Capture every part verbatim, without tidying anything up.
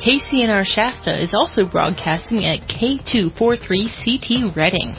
K C N R Shasta is also broadcasting at K two forty-three C T Reading.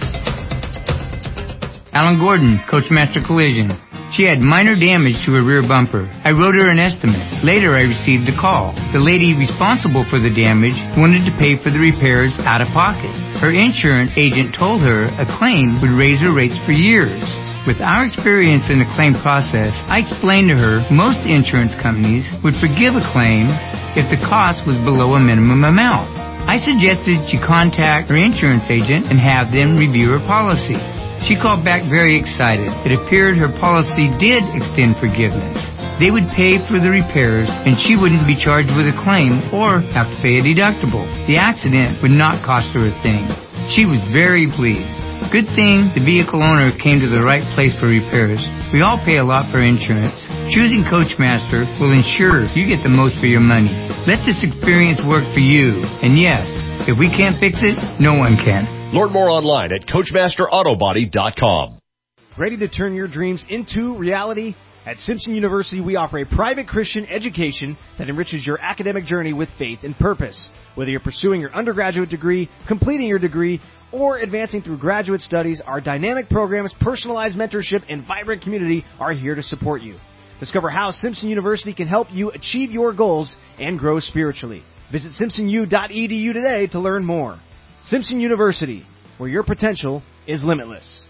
Alan Gordon, Coachmaster Collision. She had minor damage to her rear bumper. I wrote her an estimate. Later, I received a call. The lady responsible for the damage wanted to pay for the repairs out of pocket. Her insurance agent told her a claim would raise her rates for years. With our experience in the claim process, I explained to her most insurance companies would forgive a claim if the cost was below a minimum amount. I suggested she contact her insurance agent and have them review her policy. She called back very excited. It appeared her policy did extend forgiveness. They would pay for the repairs, and she wouldn't be charged with a claim or have to pay a deductible. The accident would not cost her a thing. She was very pleased. Good thing the vehicle owner came to the right place for repairs. We all pay a lot for insurance. Choosing Coachmaster will ensure you get the most for your money. Let this experience work for you. And yes, if we can't fix it, no one can. Learn more online at Coachmaster Auto Body dot com. Ready to turn your dreams into reality? At Simpson University, we offer a private Christian education that enriches your academic journey with faith and purpose. Whether you're pursuing your undergraduate degree, completing your degree, or advancing through graduate studies, our dynamic programs, personalized mentorship, and vibrant community are here to support you. Discover how Simpson University can help you achieve your goals and grow spiritually. Visit Simpson U dot E D U today to learn more. Simpson University, where your potential is limitless.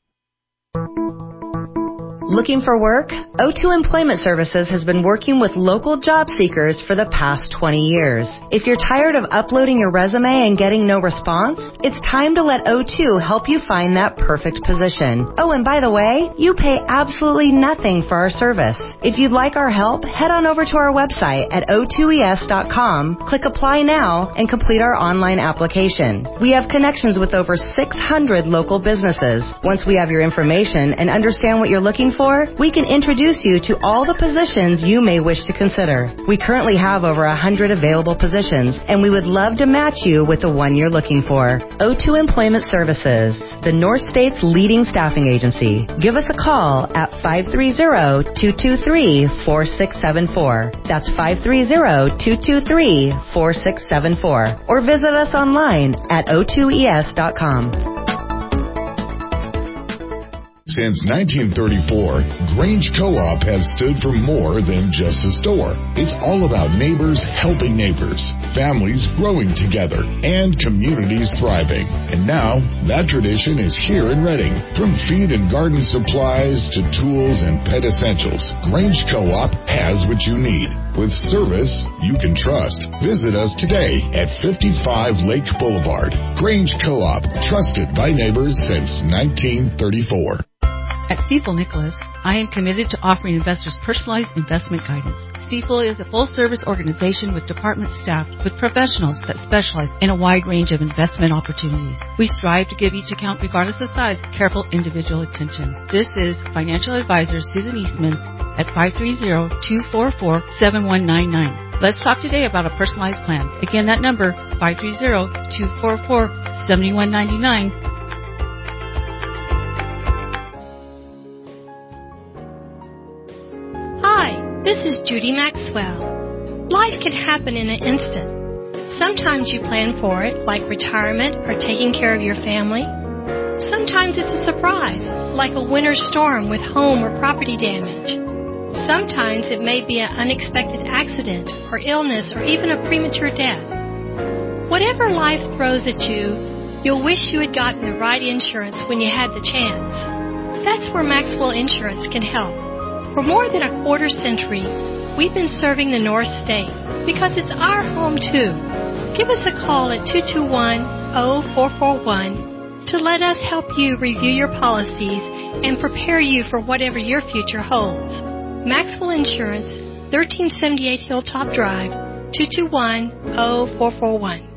Looking for work? O two Employment Services has been working with local job seekers for the past twenty years. If you're tired of uploading your resume and getting no response, it's time to let O two help you find that perfect position. Oh, and by the way, you pay absolutely nothing for our service. If you'd like our help, head on over to our website at O two E S dot com, click Apply Now, and complete our online application. We have connections with over six hundred local businesses. Once we have your information and understand what you're looking for, we can introduce you to all the positions you may wish to consider. We currently have over one hundred available positions, and we would love to match you with the one you're looking for. O two Employment Services, the North State's leading staffing agency. Give us a call at five three zero, two two three, four six seven four. That's five three zero, two two three, four six seven four. Or visit us online at O two E S dot com. Since nineteen thirty-four, Grange Co-op has stood for more than just a store. It's all about neighbors helping neighbors, families growing together, and communities thriving. And now, that tradition is here in Reading. From feed and garden supplies to tools and pet essentials, Grange Co-op has what you need. With service you can trust. Visit us today at fifty-five Lake Boulevard. Grange Co-op, trusted by neighbors since nineteen thirty-four. At Stifel Nicholas, I am committed to offering investors personalized investment guidance. Stifel is a full-service organization with department staff with professionals that specialize in a wide range of investment opportunities. We strive to give each account, regardless of size, careful individual attention. This is financial advisor Susan Eastman at five three zero, two four four, seven one nine nine. Let's talk today about a personalized plan. Again, that number, five three zero, two four four, seven one nine nine. This is Judy Maxwell. Life can happen in an instant. Sometimes you plan for it, like retirement or taking care of your family. Sometimes it's a surprise, like a winter storm with home or property damage. Sometimes it may be an unexpected accident or illness or even a premature death. Whatever life throws at you, you'll wish you had gotten the right insurance when you had the chance. That's where Maxwell Insurance can help. For more than a quarter century, we've been serving the North State because it's our home too. Give us a call at two two one, zero four four one to let us help you review your policies and prepare you for whatever your future holds. Maxwell Insurance, thirteen seventy-eight Hilltop Drive, two two one, zero four four one.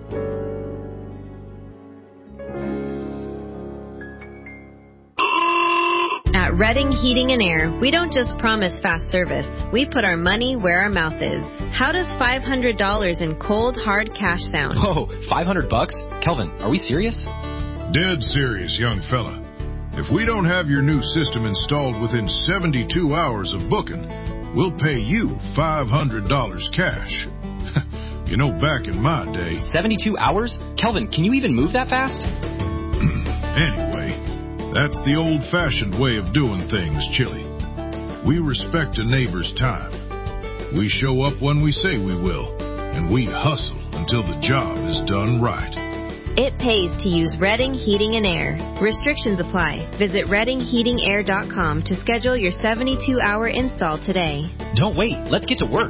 At Reading Heating and Air, we don't just promise fast service. We put our money where our mouth is. How does five hundred dollars in cold, hard cash sound? Oh, five hundred bucks? Kelvin, are we serious? Dead serious, young fella. If we don't have your new system installed within seventy-two hours of booking, we'll pay you five hundred dollars cash. You know, back in my day... seventy-two hours? Kelvin, can you even move that fast? Anyway, that's the old-fashioned way of doing things, Chili. We respect a neighbor's time. We show up when we say we will, and we hustle until the job is done right. It pays to use Redding Heating and Air. Restrictions apply. Visit redding heating air dot com to schedule your seventy-two hour install today. Don't wait. Let's get to work.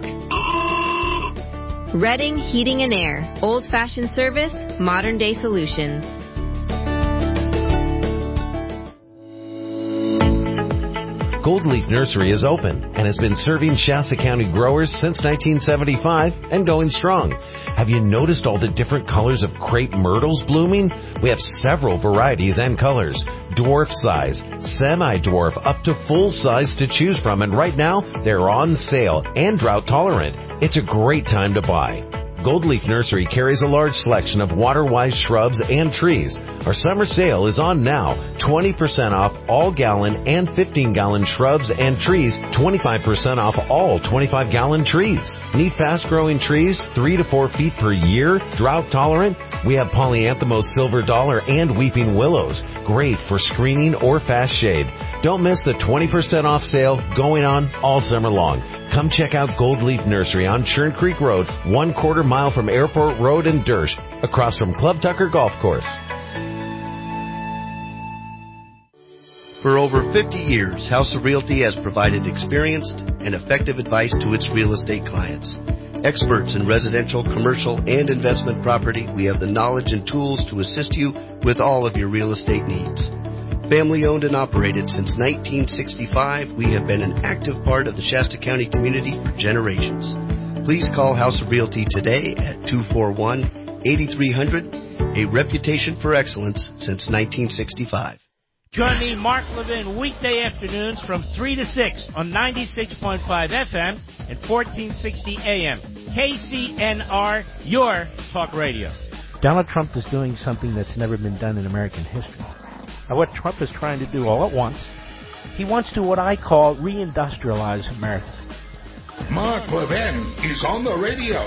Redding Heating and Air. Old-fashioned service, modern-day solutions. Gold Leaf Nursery is open and has been serving Shasta County growers since nineteen seventy-five and going strong. Have you noticed all the different colors of crepe myrtles blooming? We have several varieties and colors. Dwarf size, semi-dwarf, up to full size to choose from, and right now they're on sale and drought tolerant. It's a great time to buy. Gold Leaf Nursery carries a large selection of water-wise shrubs and trees. Our summer sale is on now. twenty percent off all gallon and fifteen gallon shrubs and trees. twenty-five percent off all twenty-five gallon trees. Need fast-growing trees, three to four feet per year, drought tolerant? We have polyanthemous silver dollar and weeping willows. Great for screening or fast shade. Don't miss the twenty percent off sale going on all summer long. Come check out Gold Leaf Nursery on Churn Creek Road, one quarter mile from Airport Road in Dersh, across from Club Tucker Golf Course. For over fifty years, House of Realty has provided experienced and effective advice to its real estate clients. Experts in residential, commercial, and investment property, we have the knowledge and tools to assist you with all of your real estate needs. Family owned and operated since nineteen sixty-five, we have been an active part of the Shasta County community for generations. Please call House of Realty today at two four one, eight three zero zero, a reputation for excellence since nineteen sixty-five. Join me, Mark Levin, weekday afternoons from three to six on ninety-six point five F M and fourteen sixty A M. K C N R, your talk radio. Donald Trump is doing something that's never been done in American history. Now, what Trump is trying to do all at once, he wants to what I call reindustrialize America. Mark Levin is on the radio.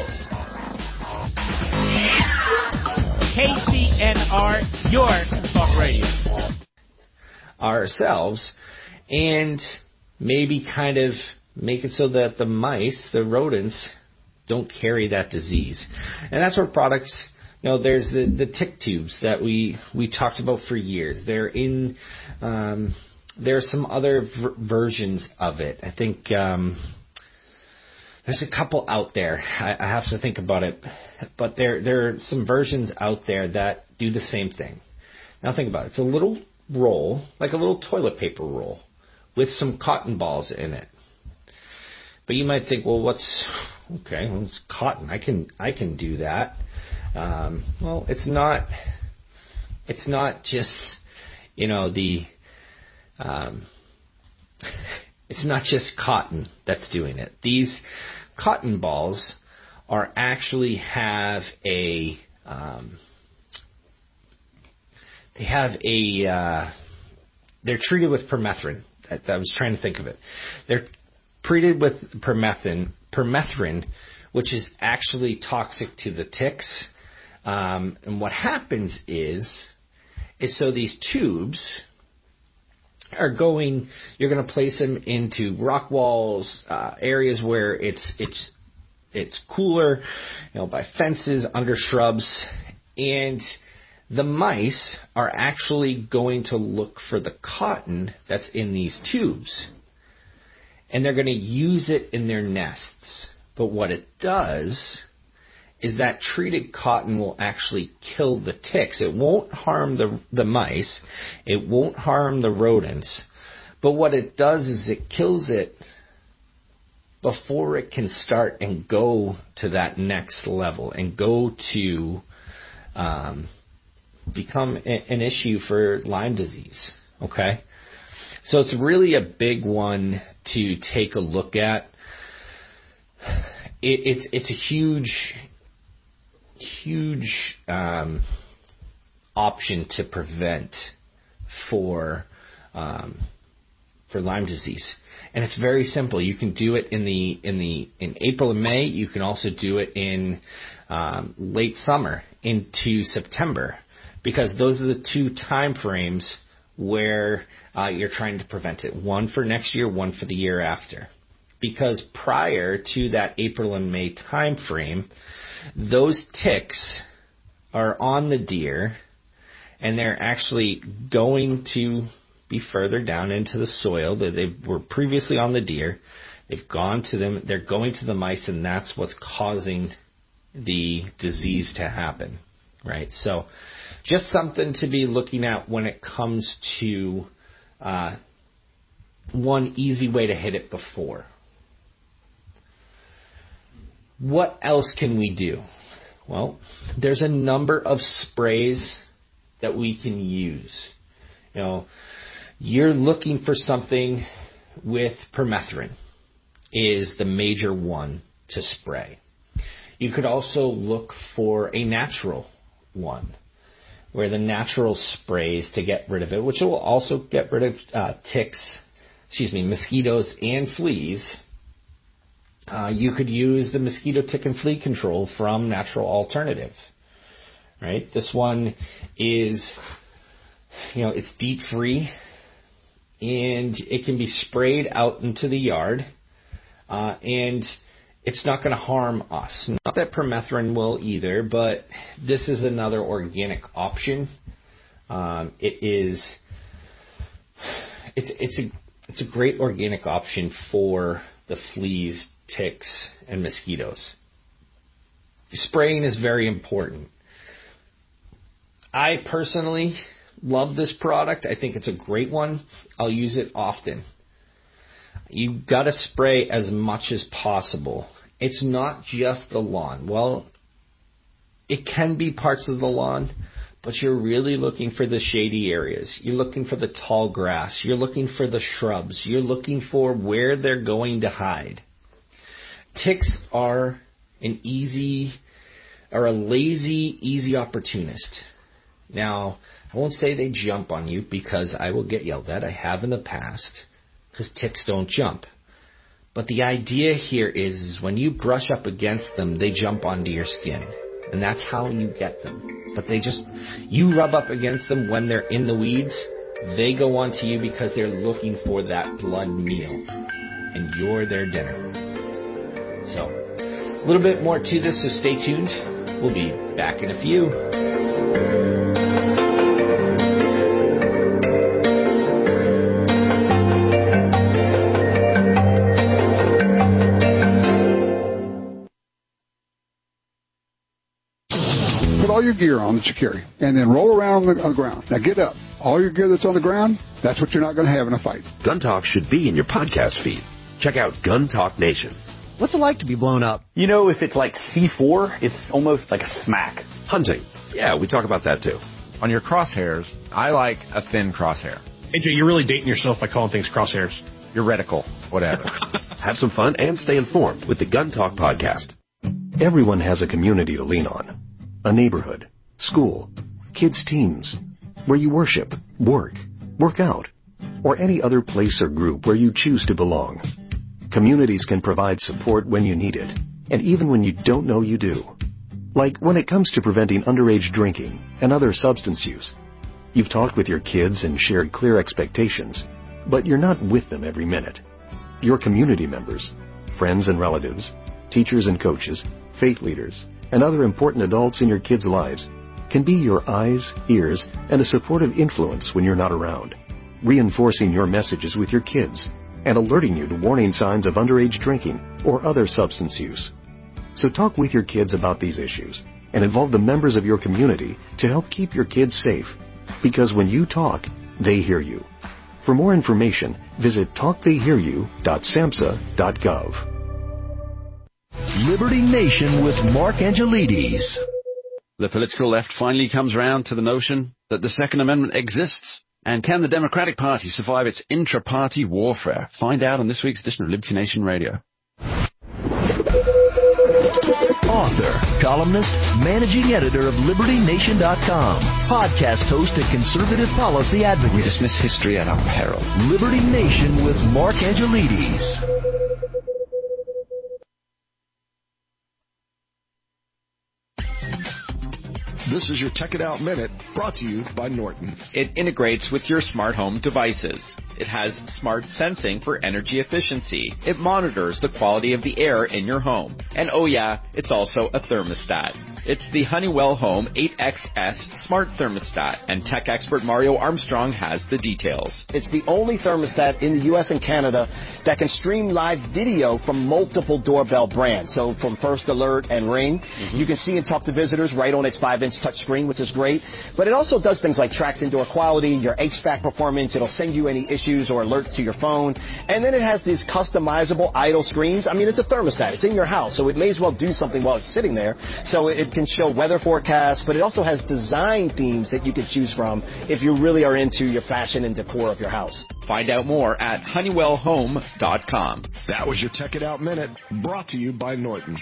K C N R, your talk radio. Ourselves, and maybe kind of make it so that the mice, the rodents, don't carry that disease. And that's where products, you know, there's the, the tick tubes that we, we talked about for years. They're in, um, there are some other v- versions of it. I think um, there's a couple out there. I, I have to think about it. But there, there are some versions out there that do the same thing. Now think about it. It's a little roll, like a little toilet paper roll, with some cotton balls in it. But you might think, well, what's okay? Well, it's cotton. I can I can do that. Um, well, it's not. It's not just, you know, the. Um, it's not just cotton that's doing it. These cotton balls are actually have a. Um, They have a, uh, they're treated with permethrin. I, I was trying to think of it. They're treated with permethrin, permethrin, which is actually toxic to the ticks. Um, and what happens is, is so these tubes are going, you're going to place them into rock walls, uh, areas where it's, it's, it's cooler, you know, by fences, under shrubs, and the mice are actually going to look for the cotton that's in these tubes, and they're going to use it in their nests. But what it does is that treated cotton will actually kill the ticks. It won't harm the, the mice. It won't harm the rodents. But what it does is it kills it before it can start and go to that next level and go to... Um, become an issue for Lyme disease, okay? So it's really a big one to take a look at. It, it's it's a huge, huge um, option to prevent for um, for Lyme disease, and it's very simple. You can do it in the in the in April and May. You can also do it in um, late summer into September, because those are the two time frames where uh, you're trying to prevent it. One for next year, one for the year after. Because prior to that April and May time frame, those ticks are on the deer, and they're actually going to be further down into the soil. They were previously on the deer. They've gone to them. They're going to the mice, and that's what's causing the disease to happen, right? So just something to be looking at when it comes to uh, one easy way to hit it before. What else can we do? Well, there's a number of sprays that we can use. You know, you're looking for something with permethrin is the major one to spray. You could also look for a natural one, where the natural sprays to get rid of it, which will also get rid of uh, ticks, excuse me, mosquitoes and fleas. Uh, you could use the mosquito, tick, and flea control from Natural Alternative, right? This one is, you know, it's DEET free, and it can be sprayed out into the yard, uh, and it's not going to harm us. Not that permethrin will either, but this is another organic option. Um, it is, it's it's a it's a great organic option for the fleas, ticks, and mosquitoes. Spraying is very important. I personally love this product. I think it's a great one. I'll use it often. You've got to spray as much as possible. It's not just the lawn. Well, it can be parts of the lawn, but you're really looking for the shady areas. You're looking for the tall grass. You're looking for the shrubs. You're looking for where they're going to hide. Ticks are an easy, or a lazy, easy opportunist. Now, I won't say they jump on you, because I will get yelled at. I have in the past, because ticks don't jump. But the idea here is, is when you brush up against them, they jump onto your skin. And that's how you get them. But they just, you rub up against them when they're in the weeds, they go onto you because they're looking for that blood meal. And you're their dinner. So, a little bit more to this, so stay tuned. We'll be back in a few. Put all your gear on that you carry, and then roll around on the, on the ground. Now get up. All your gear that's on the ground, that's what you're not going to have in a fight. Gun Talk should be in your podcast feed. Check out Gun Talk Nation. What's it like to be blown up? You know, if it's like C four, it's almost like a smack. Hunting. Yeah, we talk about that too. On your crosshairs, I like a thin crosshair. A J, you're really dating yourself by calling things crosshairs. Your reticle, whatever. Have some fun and stay informed with the Gun Talk podcast. Everyone has a community to lean on. A neighborhood, school, kids' teams, where you worship, work, work out, or any other place or group where you choose to belong. Communities can provide support when you need it, and even when you don't know you do. Like when it comes to preventing underage drinking and other substance use. You've talked with your kids and shared clear expectations, but you're not with them every minute. Your community members, friends and relatives, teachers and coaches, faith leaders, and other important adults in your kids' lives can be your eyes, ears, and a supportive influence when you're not around, reinforcing your messages with your kids and alerting you to warning signs of underage drinking or other substance use. So talk with your kids about these issues and involve the members of your community to help keep your kids safe. Because when you talk, they hear you. For more information, visit talk they hear you dot samhsa dot gov. Liberty Nation with Mark Angelides. The political left finally comes round to the notion that the Second Amendment exists. And can the Democratic Party survive its intra-party warfare? Find out on this week's edition of Liberty Nation Radio. Author, columnist, managing editor of Liberty Nation dot com, podcast host and conservative policy advocate. We dismiss history at our peril. Liberty Nation with Mark Angelides. This is your Tech It Out Minute, brought to you by Norton. It integrates with your smart home devices. It has smart sensing for energy efficiency. It monitors the quality of the air in your home. And oh yeah, it's also a thermostat. It's the Honeywell Home eight X S Smart Thermostat, and tech expert Mario Armstrong has the details. It's the only thermostat in the U S and Canada that can stream live video from multiple doorbell brands. So from First Alert and Ring, mm-hmm. you can see and talk to visitors right on its five inch touchscreen, which is great. But it also does things like tracks indoor quality, your H V A C performance. It'll send you any issues or alerts to your phone. And then it has these customizable idle screens. I mean, it's a thermostat. It's in your house, so it may as well do something while it's sitting there. So it can show weather forecasts, but it also has design themes that you can choose from if you really are into your fashion and decor of your house. Find out more at honeywell home dot com. That was your Tech It Out Minute, brought to you by Norton.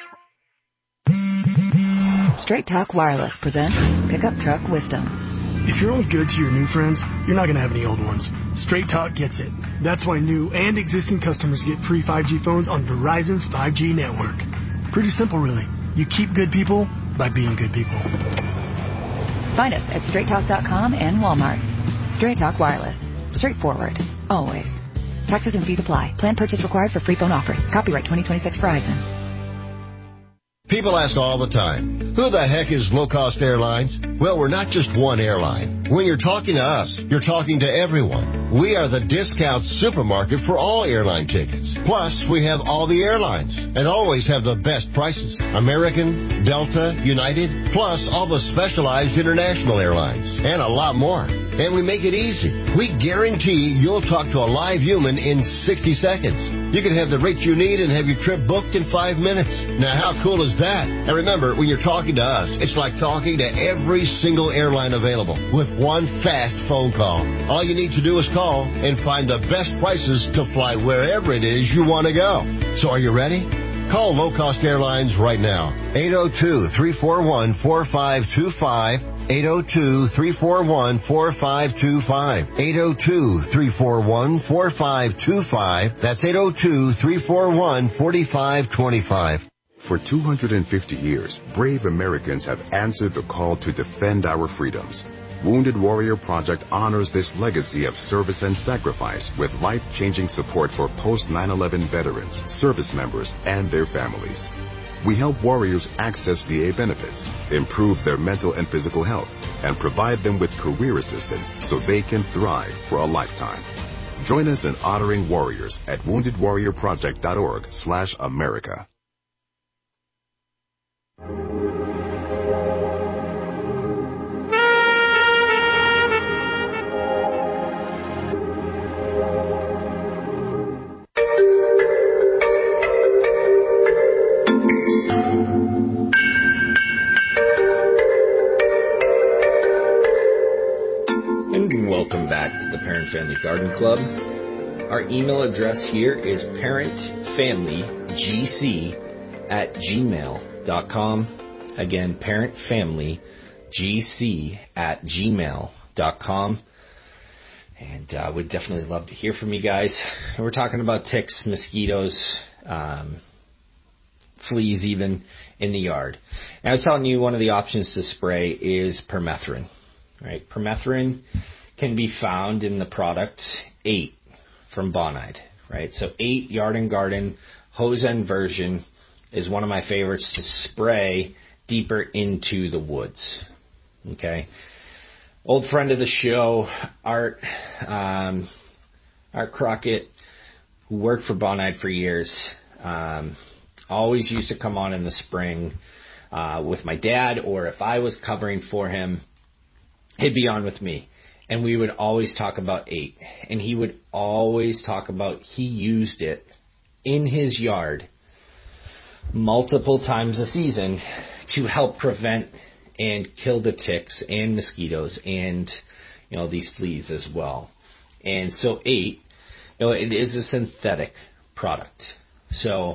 Straight Talk Wireless presents Pickup Truck Wisdom. If you're only good to your new friends, you're not going to have any old ones. Straight Talk gets it. That's why new and existing customers get free five G phones on Verizon's five G network. Pretty simple, really. You keep good people by being good people. Find us at straight talk dot com and Walmart. Straight Talk Wireless. Straightforward. Always. Taxes and fees apply. Plan purchase required for free phone offers. Copyright twenty twenty-six Verizon. People ask all the time, who the heck is Low Cost Airlines? Well, we're not just one airline. When you're talking to us, you're talking to everyone. We are the discount supermarket for all airline tickets. Plus, we have all the airlines and always have the best prices. American, Delta, United, plus all the specialized international airlines and a lot more. And we make it easy. We guarantee you'll talk to a live human in sixty seconds. You can have the rate you need and have your trip booked in five minutes. Now, how cool is that? And remember, when you're talking to us, it's like talking to every single airline available with one fast phone call. All you need to do is call and find the best prices to fly wherever it is you want to go. So are you ready? Call Low Cost Airlines right now. eight oh two, three four one, four five two five. eight oh two, three four one, four five two five. eight oh two, three four one, four five two five. That's eight oh two, three four one, four five two five. For two hundred fifty years, brave Americans have answered the call to defend our freedoms. Wounded Warrior Project honors this legacy of service and sacrifice with life-changing support for post nine eleven veterans, service members, and their families. We help warriors access V A benefits, improve their mental and physical health, and provide them with career assistance so they can thrive for a lifetime. Join us in honoring warriors at wounded warrior project dot org slash America. Welcome back to the Parent Family Garden Club. Our email address here is parentfamilygc at gmail dot com. Again, parentfamilygc at gmail dot com. And uh, we'd definitely love to hear from you guys. We're talking about ticks, mosquitoes, um, fleas even in the yard. And I was telling you one of the options to spray is permethrin. Right? Permethrin can be found in the product eight from Bonide, right? So eight Yard and Garden hose end version is one of my favorites to spray deeper into the woods. Okay, old friend of the show, Art um, Art Crockett, who worked for Bonide for years, um, always used to come on in the spring uh, with my dad, or if I was covering for him, he'd be on with me. And we would always talk about eight. And he would always talk about he used it in his yard multiple times a season to help prevent and kill the ticks and mosquitoes and, you know, these fleas as well. And so eight, you know, it is a synthetic product. So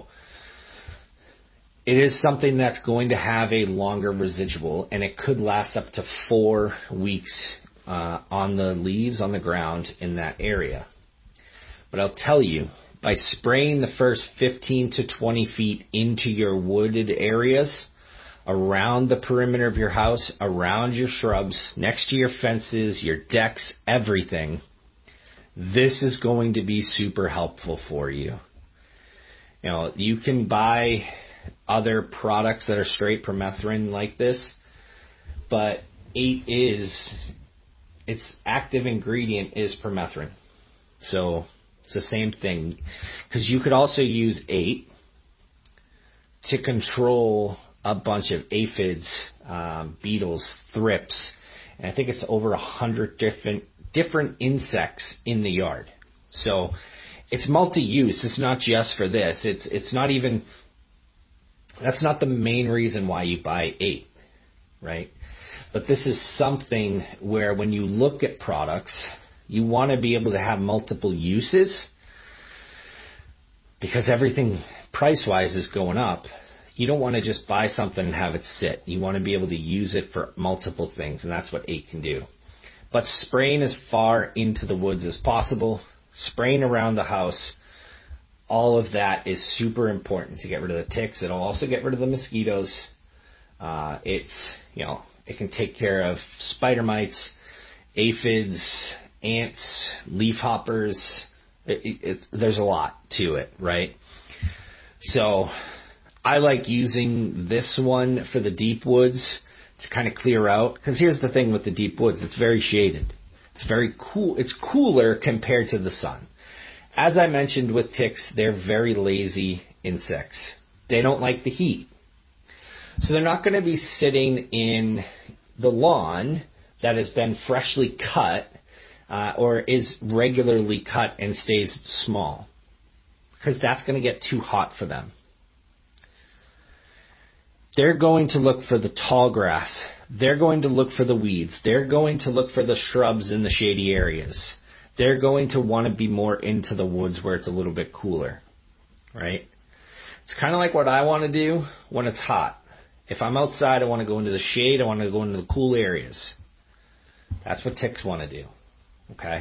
it is something that's going to have a longer residual, and it could last up to four weeks Uh, on the leaves on the ground in that area. But I'll tell you, by spraying the first fifteen to twenty feet into your wooded areas, around the perimeter of your house, around your shrubs, next to your fences, your decks, everything, this is going to be super helpful for you. You know, you can buy other products that are straight permethrin like this, but eight is, its active ingredient is permethrin. So it's the same thing. Because you could also use eight to control a bunch of aphids, um, beetles, thrips, and I think it's over a hundred different different insects in the yard. So it's multi-use. It's not just for this. It's it's not even, that's not the main reason why you buy eight, right? But this is something where when you look at products, you want to be able to have multiple uses, because everything price-wise is going up. You don't want to just buy something and have it sit. You want to be able to use it for multiple things, and that's what eight can do. But spraying as far into the woods as possible, spraying around the house, all of that is super important to get rid of the ticks. It'll also get rid of the mosquitoes. Uh, it's, you know, it can take care of spider mites, aphids, ants, leafhoppers. It, it, it, there's a lot to it, right? So I like using this one for the deep woods to kind of clear out. Because here's the thing with the deep woods. It's very shaded. It's very cool. It's cooler compared to the sun. As I mentioned with ticks, they're very lazy insects. They don't like the heat. So they're not going to be sitting in the lawn that has been freshly cut uh, or is regularly cut and stays small, because that's going to get too hot for them. They're going to look for the tall grass. They're going to look for the weeds. They're going to look for the shrubs in the shady areas. They're going to want to be more into the woods where it's a little bit cooler, right? It's kind of like what I want to do when it's hot. If I'm outside, I want to go into the shade. I want to go into the cool areas. That's what ticks want to do, okay?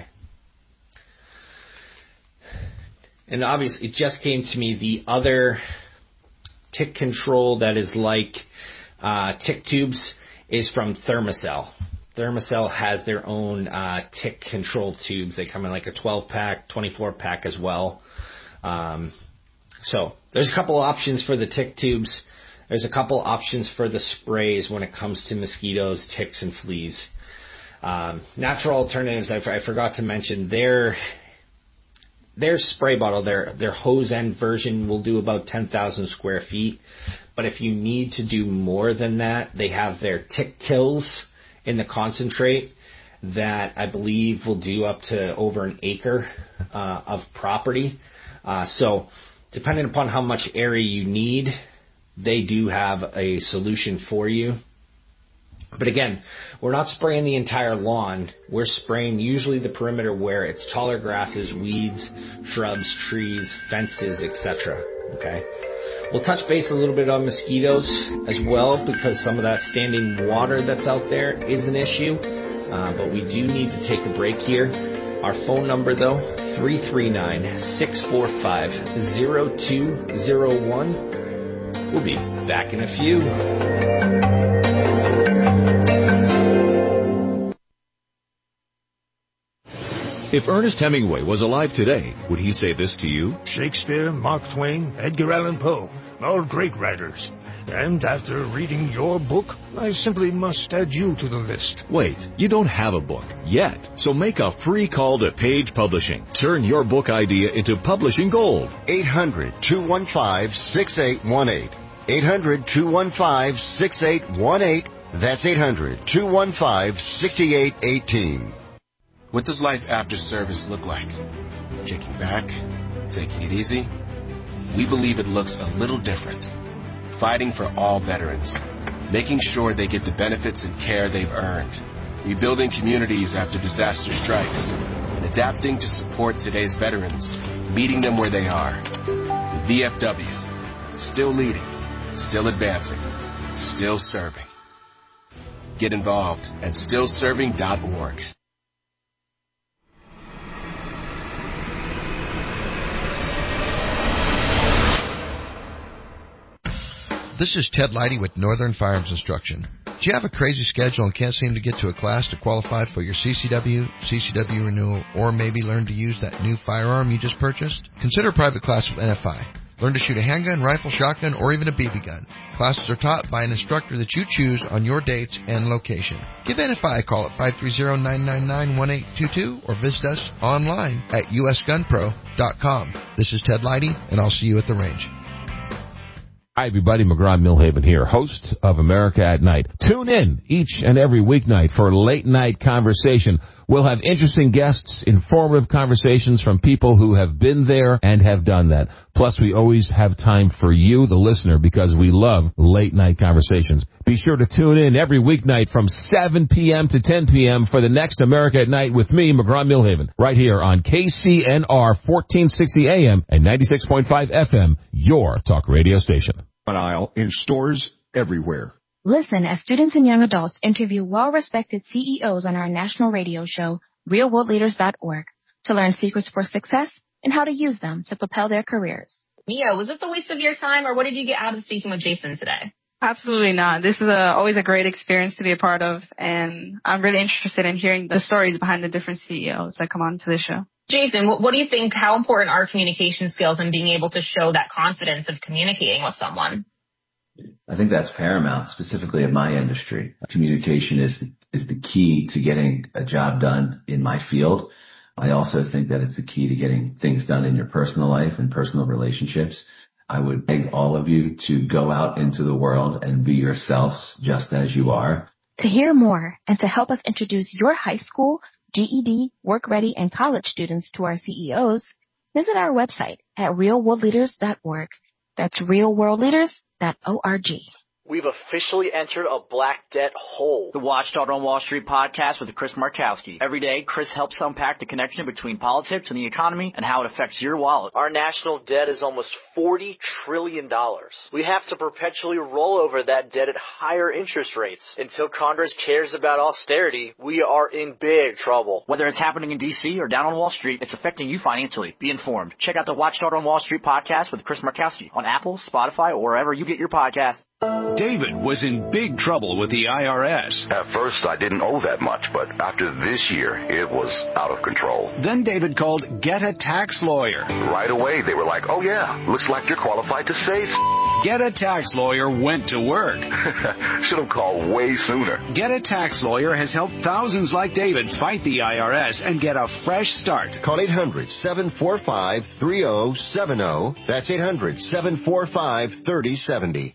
And obviously, it just came to me, the other tick control that is like uh, tick tubes is from Thermacell. Thermacell has their own uh, tick control tubes. They come in like a twelve pack, twenty-four pack as well. Um, so there's a couple options for the tick tubes. There's a couple options for the sprays when it comes to mosquitoes, ticks, and fleas. Um, natural alternatives, I, I forgot to mention, their their spray bottle, their their hose end version will do about ten thousand square feet. But if you need to do more than that, they have their tick kills in the concentrate that I believe will do up to over an acre uh, of property. Uh, so depending upon how much area you need, they do have a solution for you. But again, we're not spraying the entire lawn. We're spraying usually the perimeter where it's taller grasses, weeds, shrubs, trees, fences, et cetera. Okay? We'll touch base a little bit on mosquitoes as well, because some of that standing water that's out there is an issue. Uh, but we do need to take a break here. Our phone number, though, three three nine, six four five, zero two zero one. We'll be back in a few. If Ernest Hemingway was alive today, would he say this to you? Shakespeare, Mark Twain, Edgar Allan Poe, all great writers. And after reading your book, I simply must add you to the list. Wait, you don't have a book yet, so make a free call to Page Publishing. Turn your book idea into publishing gold. eight hundred, two one five, six eight one eight. eight hundred, two one five, six eight one eight. That's eight hundred, two one five, six eight one eight. What does life after service look like? Kicking back? Taking it easy? We believe it looks a little different. Fighting for all veterans. Making sure they get the benefits and care they've earned. Rebuilding communities after disaster strikes. And adapting to support today's veterans. Meeting them where they are. The V F W. Still leading. Still advancing. Still serving. Get involved at still serving dot org. This is Ted Leidy with Northern Firearms Instruction. Do you have a crazy schedule and can't seem to get to a class to qualify for your C C W, C C W renewal, or maybe learn to use that new firearm you just purchased? Consider a private class with N F I. Learn to shoot a handgun, rifle, shotgun, or even a B B gun. Classes are taught by an instructor that you choose on your dates and location. Give N F I a call at five three zero, nine nine nine, one eight two two or visit us online at u s gun pro dot com. This is Ted Leidy, and I'll see you at the range. Hi, everybody. McGraw-Milhaven here, host of America at Night. Tune in each and every weeknight for late night conversation. We'll have interesting guests, informative conversations from people who have been there and have done that. Plus, we always have time for you, the listener, because we love late night conversations. Be sure to tune in every weeknight from seven p.m. to ten p.m. for the next America at Night with me, McGraw-Milhaven, right here on K C N R fourteen sixty A M and ninety-six point five F M, your talk radio station. An aisle in stores everywhere. Listen as students and young adults interview well-respected C E Os on our national radio show, real world leaders dot org, to learn secrets for success and how to use them to propel their careers. Mia, was this a waste of your time, or what did you get out of speaking with Jason today? Absolutely not. This is a, always a great experience to be a part of, and I'm really interested in hearing the stories behind the different C E Os that come on to the show. Jason, what, what do you think, how important are communication skills and being able to show that confidence of communicating with someone? I think that's paramount, specifically in my industry. Communication is is the key to getting a job done in my field. I also think that it's the key to getting things done in your personal life and personal relationships. I would beg all of you to go out into the world and be yourselves just as you are. To hear more and to help us introduce your high school, G E D, work ready, and college students to our C E Os, visit our website at real world leaders dot org. That's real world leaders dot org. We've officially entered a black debt hole. The Watchdog on Wall Street podcast with Chris Markowski. Every day, Chris helps unpack the connection between politics and the economy and how it affects your wallet. Our national debt is almost forty trillion dollars. We have to perpetually roll over that debt at higher interest rates. Until Congress cares about austerity, we are in big trouble. Whether it's happening in D C or down on Wall Street, it's affecting you financially. Be informed. Check out the Watchdog on Wall Street podcast with Chris Markowski on Apple, Spotify, or wherever you get your podcasts. David was in big trouble with the I R S. At first, I didn't owe that much, but after this year, it was out of control. Then David called Get a Tax Lawyer. Right away, they were like, oh yeah, looks like you're qualified to save. Get a Tax Lawyer went to work. Should have called way sooner. Get a Tax Lawyer has helped thousands like David fight the I R S and get a fresh start. Call eight hundred, seven four five, three zero seven zero. That's eight hundred, seven four five, three zero seven zero.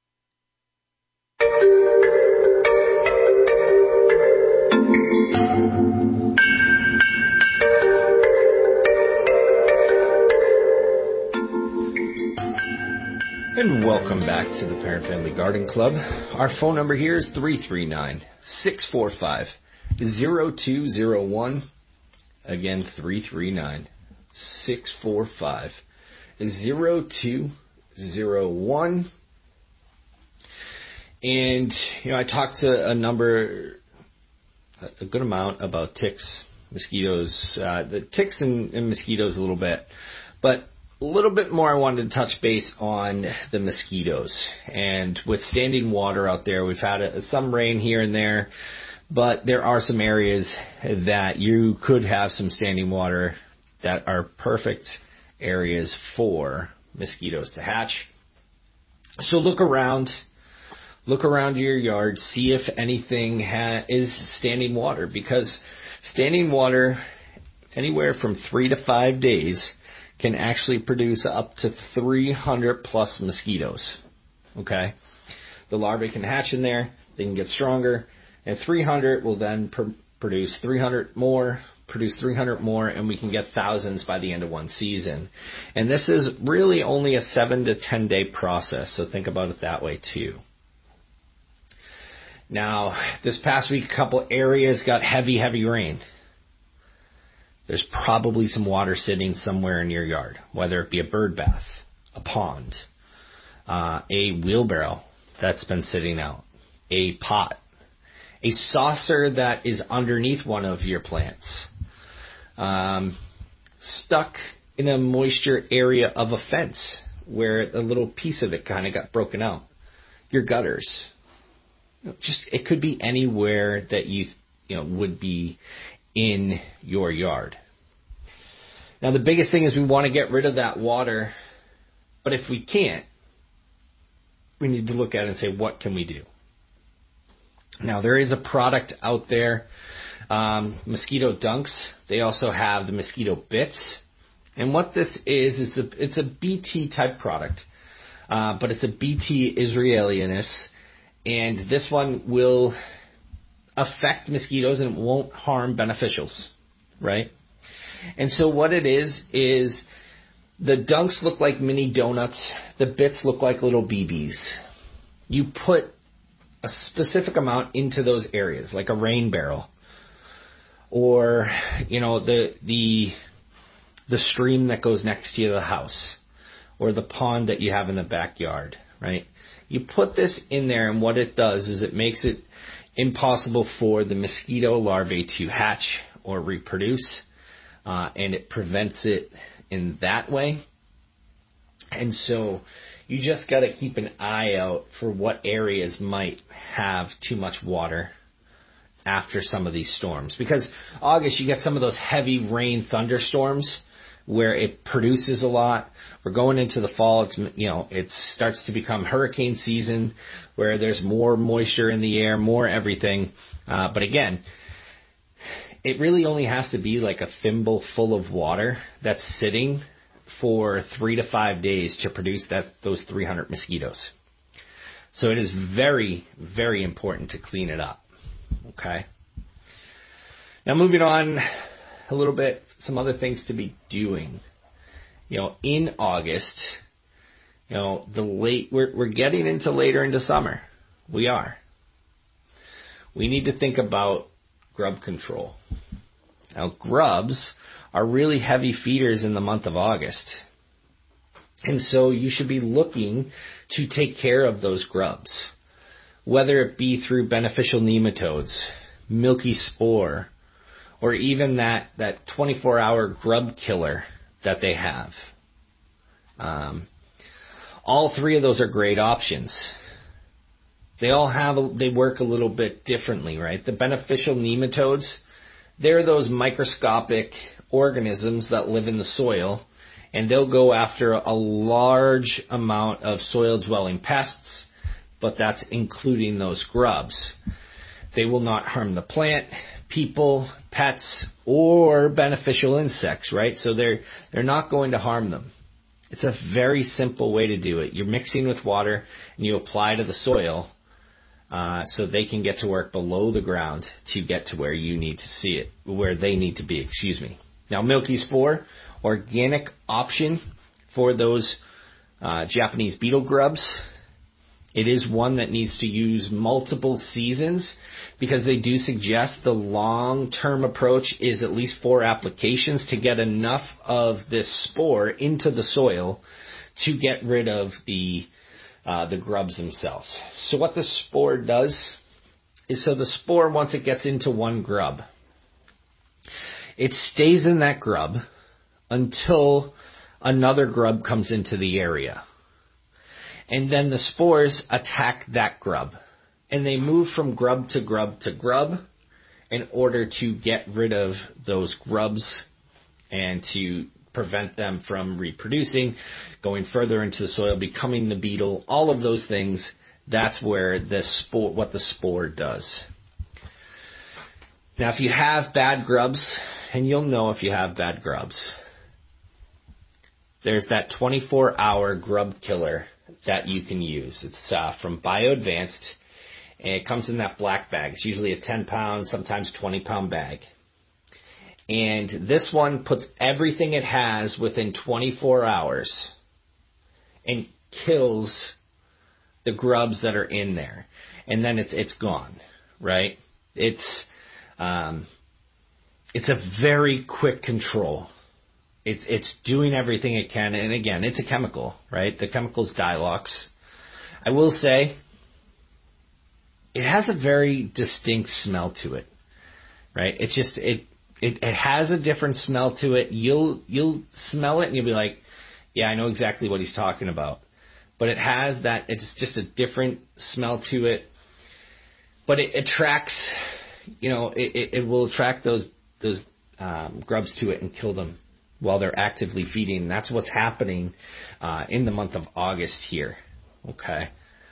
And welcome back to the Parent Family Garden Club. Our phone number here is three three nine, six four five, zero two zero one. Again, three three nine, six four five, zero two zero one. And, you know, I talked to a number, a good amount about ticks, mosquitoes, uh, the ticks and, and mosquitoes a little bit. But a little bit more I wanted to touch base on the mosquitoes. And with standing water out there, we've had a, some rain here and there, but there are some areas that you could have some standing water that are perfect areas for mosquitoes to hatch. So look around. Look around your yard, see if anything ha- is standing water, because standing water, anywhere from three to five days, can actually produce up to three hundred plus mosquitoes. Okay? The larvae can hatch in there, they can get stronger, and three hundred will then pr- produce three hundred more, produce three hundred more, and we can get thousands by the end of one season. And this is really only a seven to ten day process, so think about it that way too. Now, this past week, a couple areas got heavy, heavy rain. There's probably some water sitting somewhere in your yard, whether it be a bird bath, a pond, uh, a wheelbarrow that's been sitting out, a pot, a saucer that is underneath one of your plants, um, stuck in a moisture area of a fence where a little piece of it kind of got broken out. your gutters. Just, it could be anywhere that you, you know, would be in your yard. Now, the biggest thing is we want to get rid of that water, but if we can't, we need to look at it and say, what can we do? Now, there is a product out there, um, Mosquito Dunks. They also have the Mosquito Bits. And what this is, it's a, it's a B T type product, uh, but it's a B T Israeliness. And this one will affect mosquitoes and it won't harm beneficials, right? And so what it is, is the Dunks look like mini donuts. The Bits look like little B Bs. You put a specific amount into those areas, like a rain barrel, or, you know, the the the stream that goes next to the house, or the pond that you have in the backyard, right? You put this in there, and what it does is it makes it impossible for the mosquito larvae to hatch or reproduce, uh, and it prevents it in that way. And so you just got to keep an eye out for what areas might have too much water after some of these storms. Because August, you get some of those heavy rain thunderstorms where it produces a lot. We're going into the fall. It's, you know, it starts to become hurricane season where there's more moisture in the air, more everything. Uh, but again, it really only has to be like a thimble full of water that's sitting for three to five days to produce that those three hundred mosquitoes. So it is very, very important to clean it up. Okay. Now moving on a little bit, some other things to be doing. You know, in August, you know, the late we're we're getting into later into summer. We are. We need to think about grub control. Now, grubs are really heavy feeders in the month of August. And so you should be looking to take care of those grubs, whether it be through beneficial nematodes, milky spore, or even that, that twenty-four hour grub killer that they have. Um, all three of those are great options. They all have, a, they work a little bit differently, right? The beneficial nematodes, they're those microscopic organisms that live in the soil, and they'll go after a large amount of soil-dwelling pests, but that's including those grubs. They will not harm the plant, people, pets, or beneficial insects, right? So they're they're not going to harm them. It's a very simple way to do it. You're mixing with water, and you apply to the soil, Uh, so they can get to work below the ground to get to where you need to see it, where they need to be, excuse me. Now, milky spore, organic option for those uh, Japanese beetle grubs. It is one that needs to use multiple seasons because they do suggest the long-term approach is at least four applications to get enough of this spore into the soil to get rid of the Uh, the grubs themselves. So what the spore does is, so the spore, once it gets into one grub, it stays in that grub until another grub comes into the area. And then the spores attack that grub. And they move from grub to grub to grub in order to get rid of those grubs and to prevent them from reproducing, going further into the soil, becoming the beetle, all of those things. That's where the spore, what the spore does. Now, if you have bad grubs, and you'll know if you have bad grubs, there's that twenty-four hour grub killer that you can use. It's uh, from BioAdvanced, and it comes in that black bag. It's usually a ten pound, sometimes twenty pound bag. And this one puts everything it has within twenty-four hours and kills the grubs that are in there. And then it's it's gone, right? It's um, it's a very quick control. It's it's doing everything it can. And again, it's a chemical, right? The chemical is Dilox. I will say it has a very distinct smell to it, right? It's just, it, It, it has a different smell to it. You'll you'll smell it and you'll be like, yeah, I know exactly what he's talking about. but it has that, it's just a different smell to it. But it attracts, you know, it, it, it will attract those those um, grubs to it and kill them while they're actively feeding. That's what's happening uh, in the month of August here. Okay.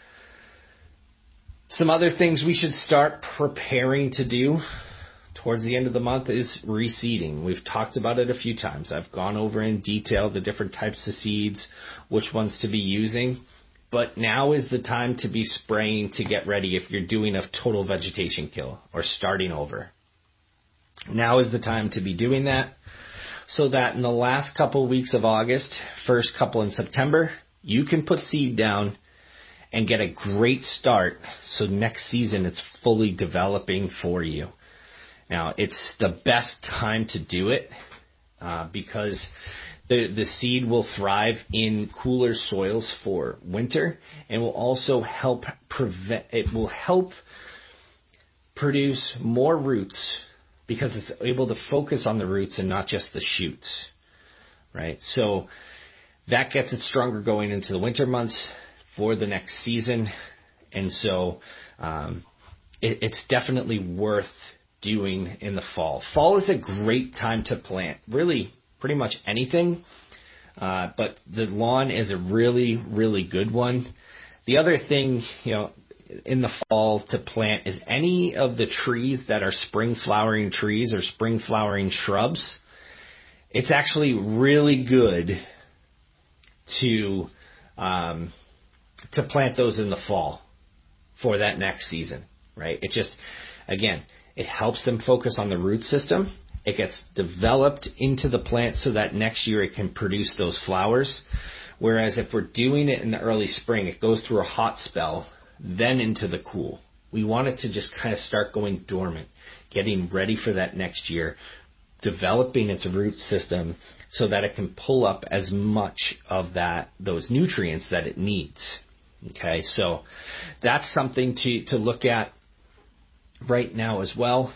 Some other things we should start preparing to do towards the end of the month is reseeding. We've talked about it a few times. I've gone over in detail the different types of seeds, which ones to be using. But now is the time to be spraying to get ready if you're doing a total vegetation kill or starting over. Now is the time to be doing that so that in the last couple of weeks of August, first couple in September, you can put seed down and get a great start so next season it's fully developing for you. Now, it's the best time to do it uh, because the, the seed will thrive in cooler soils for winter and will also help prevent, it will help produce more roots because it's able to focus on the roots and not just the shoots, right? So that gets it stronger going into the winter months for the next season. And so um, it, it's definitely worth doing in the fall. Fall is a great time to plant, really pretty much anything, uh, but the lawn is a really, really good one. The other thing, you know, in the fall to plant is any of the trees that are spring flowering trees or spring flowering shrubs. It's actually really good to um, to plant those in the fall for that next season, right? It just, again, it helps them focus on the root system. It gets developed into the plant so that next year it can produce those flowers. Whereas if we're doing it in the early spring, it goes through a hot spell, then into the cool. We want it to just kind of start going dormant, getting ready for that next year, developing its root system so that it can pull up as much of that, those nutrients that it needs. Okay, so that's something to, to look at right now as well.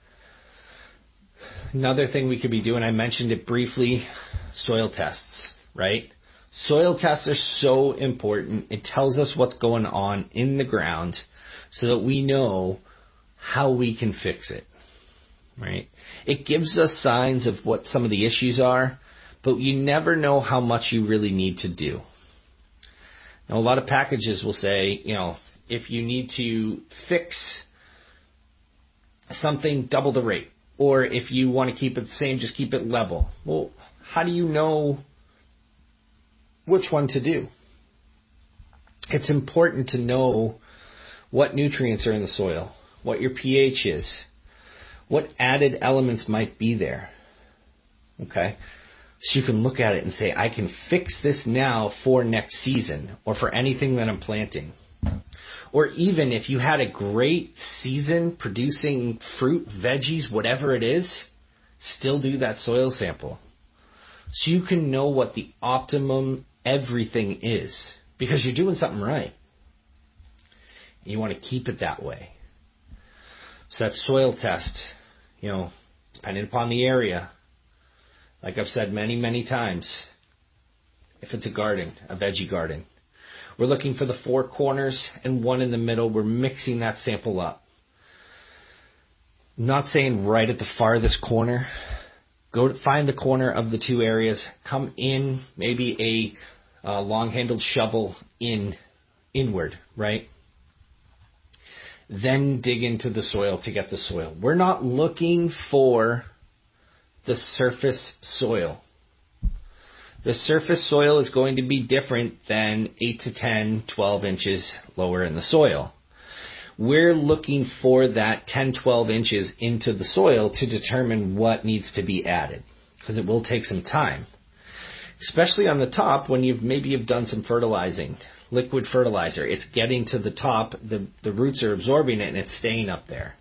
Another thing we could be doing, I mentioned it briefly, soil tests, right? Soil tests are so important. It tells us what's going on in the ground so that we know how we can fix it, right? It gives us signs of what some of the issues are, but you never know how much you really need to do. Now, a lot of packages will say, you know, if you need to fix something, double the rate. Or if you want to keep it the same, just keep it level. Well, how do you know which one to do? It's important to know what nutrients are in the soil, what your pH is, what added elements might be there. Okay? So you can look at it and say, I can fix this now for next season or for anything that I'm planting. Or even if you had a great season producing fruit, veggies, whatever it is, still do that soil sample. So you can know what the optimum everything is. Because you're doing something right. You want to keep it that way. So that soil test, you know, depending upon the area, like I've said many, many times, if it's a garden, a veggie garden, we're looking for the four corners and one in the middle. We're mixing that sample up. I'm not saying right at the farthest corner. Go to find the corner of the two areas. Come in, maybe a uh, long-handled shovel in inward, right? Then dig into the soil to get the soil. We're not looking for the surface soil. The surface soil is going to be different than eight to ten, twelve inches lower in the soil. We're looking for that ten, twelve inches into the soil to determine what needs to be added, because it will take some time. Especially on the top when you've maybe you've done some fertilizing, liquid fertilizer. It's getting to the top, the, the roots are absorbing it and it's staying up there.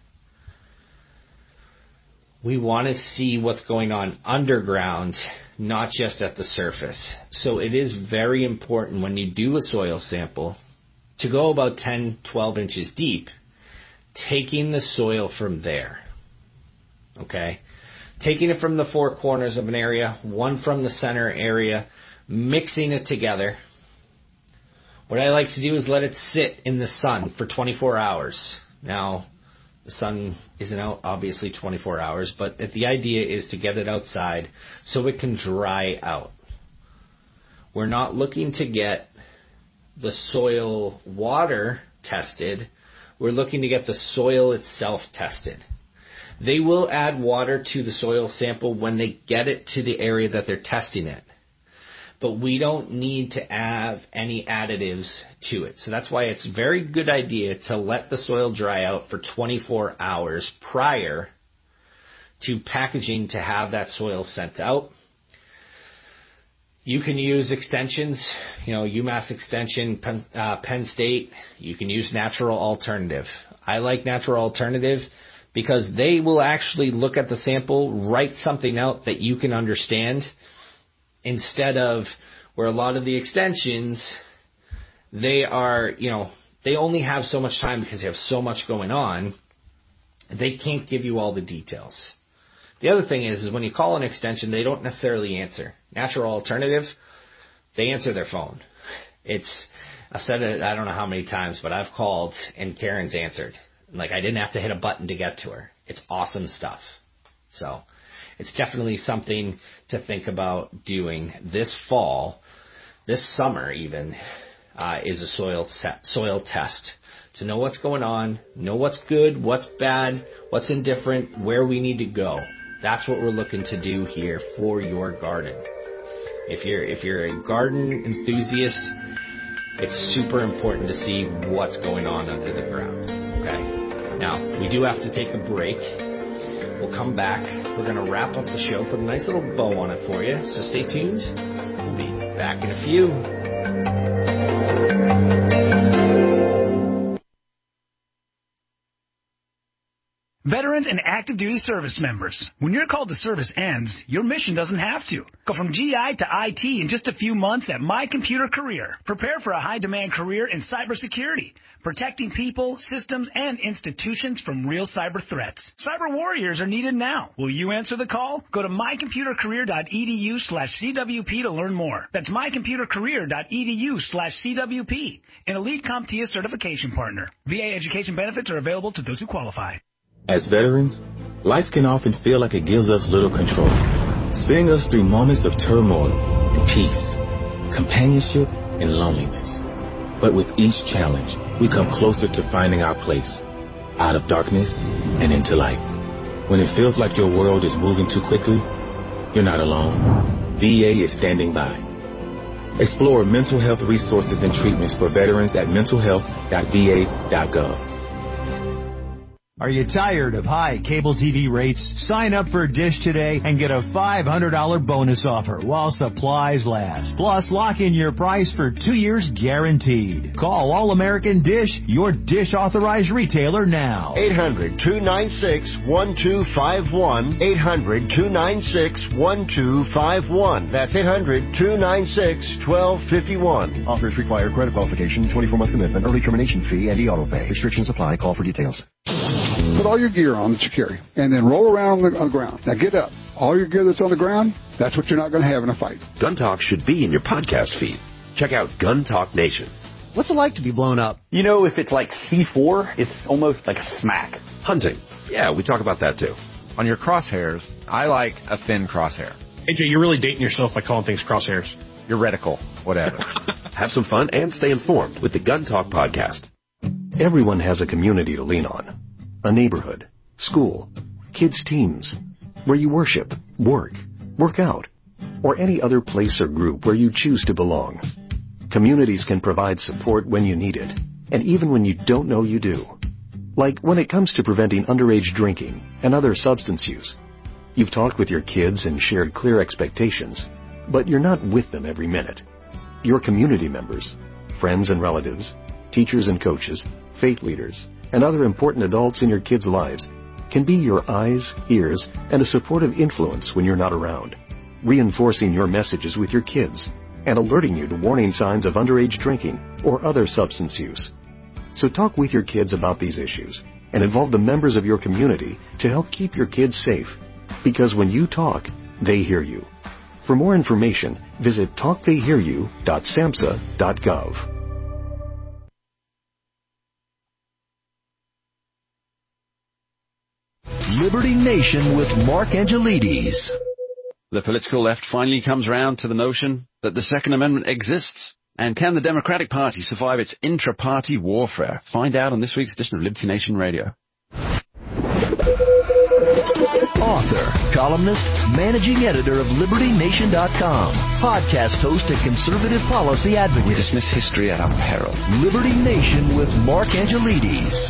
We want to see what's going on underground, not just at the surface. So it is very important when you do a soil sample to go about ten, twelve inches deep, taking the soil from there. Okay? Taking it from the four corners of an area, one from the center area, mixing it together. What I like to do is let it sit in the sun for twenty-four hours. Now, the sun isn't out, obviously, twenty-four hours, but the idea is to get it outside so it can dry out. We're not looking to get the soil water tested. We're looking to get the soil itself tested. They will add water to the soil sample when they get it to the area that they're testing it. But we don't need to have any additives to it. So that's why it's a very good idea to let the soil dry out for twenty-four hours prior to packaging to have that soil sent out. You can use extensions, you know, UMass Extension, Penn, uh, Penn State. You can use Natural Alternative. I like Natural Alternative because they will actually look at the sample, write something out that you can understand, instead of where a lot of the extensions, they are, you know, they only have so much time because they have so much going on. They can't give you all the details. The other thing is, is when you call an extension, they don't necessarily answer. Natural Alternative, they answer their phone. It's, I've said it, I don't know how many times, but I've called and Karen's answered. Like, I didn't have to hit a button to get to her. It's awesome stuff. So it's definitely something to think about doing this fall, this summer even, uh, is a soil set, soil test to know what's going on, know what's good, what's bad, what's indifferent, where we need to go. That's what we're looking to do here for your garden. If you're if you're a garden enthusiast, it's super important to see what's going on under the ground. Okay. Now we do have to take a break. We'll come back. We're going to wrap up the show, put a nice little bow on it for you. So stay tuned. We'll be back in a few. Veterans and active duty service members, when your call to service ends, your mission doesn't have to. Go from G I to I T in just a few months at My Computer Career. Prepare for a high-demand career in cybersecurity, protecting people, systems, and institutions from real cyber threats. Cyber warriors are needed now. Will you answer the call? Go to mycomputercareer.edu slash CWP to learn more. That's mycomputercareer.edu slash CWP, an elite CompTIA certification partner. V A education benefits are available to those who qualify. As veterans, life can often feel like it gives us little control, spinning us through moments of turmoil and peace, companionship and loneliness. But with each challenge, we come closer to finding our place, out of darkness and into light. When it feels like your world is moving too quickly, you're not alone. V A is standing by. Explore mental health resources and treatments for veterans at mental health dot v a dot gov. Are you tired of high cable T V rates? Sign up for Dish today and get a five hundred dollars bonus offer while supplies last. Plus, lock in your price for two years guaranteed. Call All American Dish, your Dish authorized retailer now. eight hundred, two nine six, one two five one. eight hundred, two nine six, one two five one. That's eight hundred, two nine six, one two five one. Offers require credit qualification, twenty-four month commitment, early termination fee, and e-auto pay. Restrictions apply. Call for details. Put all your gear on that you carry, and then roll around on the, on the ground. Now get up. All your gear that's on the ground, that's what you're not going to have in a fight. Gun Talk should be in your podcast feed. Check out Gun Talk Nation. What's it like to be blown up? You know, if it's like C four, it's almost like a smack. Hunting. Yeah, we talk about that too. On your crosshairs, I like a thin crosshair. A J, you're really dating yourself by calling things crosshairs. Your reticle, whatever. Have some fun and stay informed with the Gun Talk podcast. Everyone has a community to lean on. A neighborhood, school, kids' teams, where you worship, work, work out, or any other place or group where you choose to belong. Communities can provide support when you need it, and even when you don't know you do. Like when it comes to preventing underage drinking and other substance use. You've talked with your kids and shared clear expectations, but you're not with them every minute. Your community members, friends and relatives, teachers and coaches, faith leaders, and other important adults in your kids' lives can be your eyes, ears, and a supportive influence when you're not around, reinforcing your messages with your kids and alerting you to warning signs of underage drinking or other substance use. So talk with your kids about these issues and involve the members of your community to help keep your kids safe, because when you talk, they hear you. For more information, visit talk they hear you dot samhsa dot gov. Liberty Nation with Mark Angelides. The political left finally comes round to the notion that the Second Amendment exists. And can the Democratic Party survive its intra-party warfare? Find out on this week's edition of Liberty Nation Radio. Author, columnist, managing editor of Liberty Nation dot com, podcast host and conservative policy advocate. We dismiss history at our peril. Liberty Nation with Mark Angelides.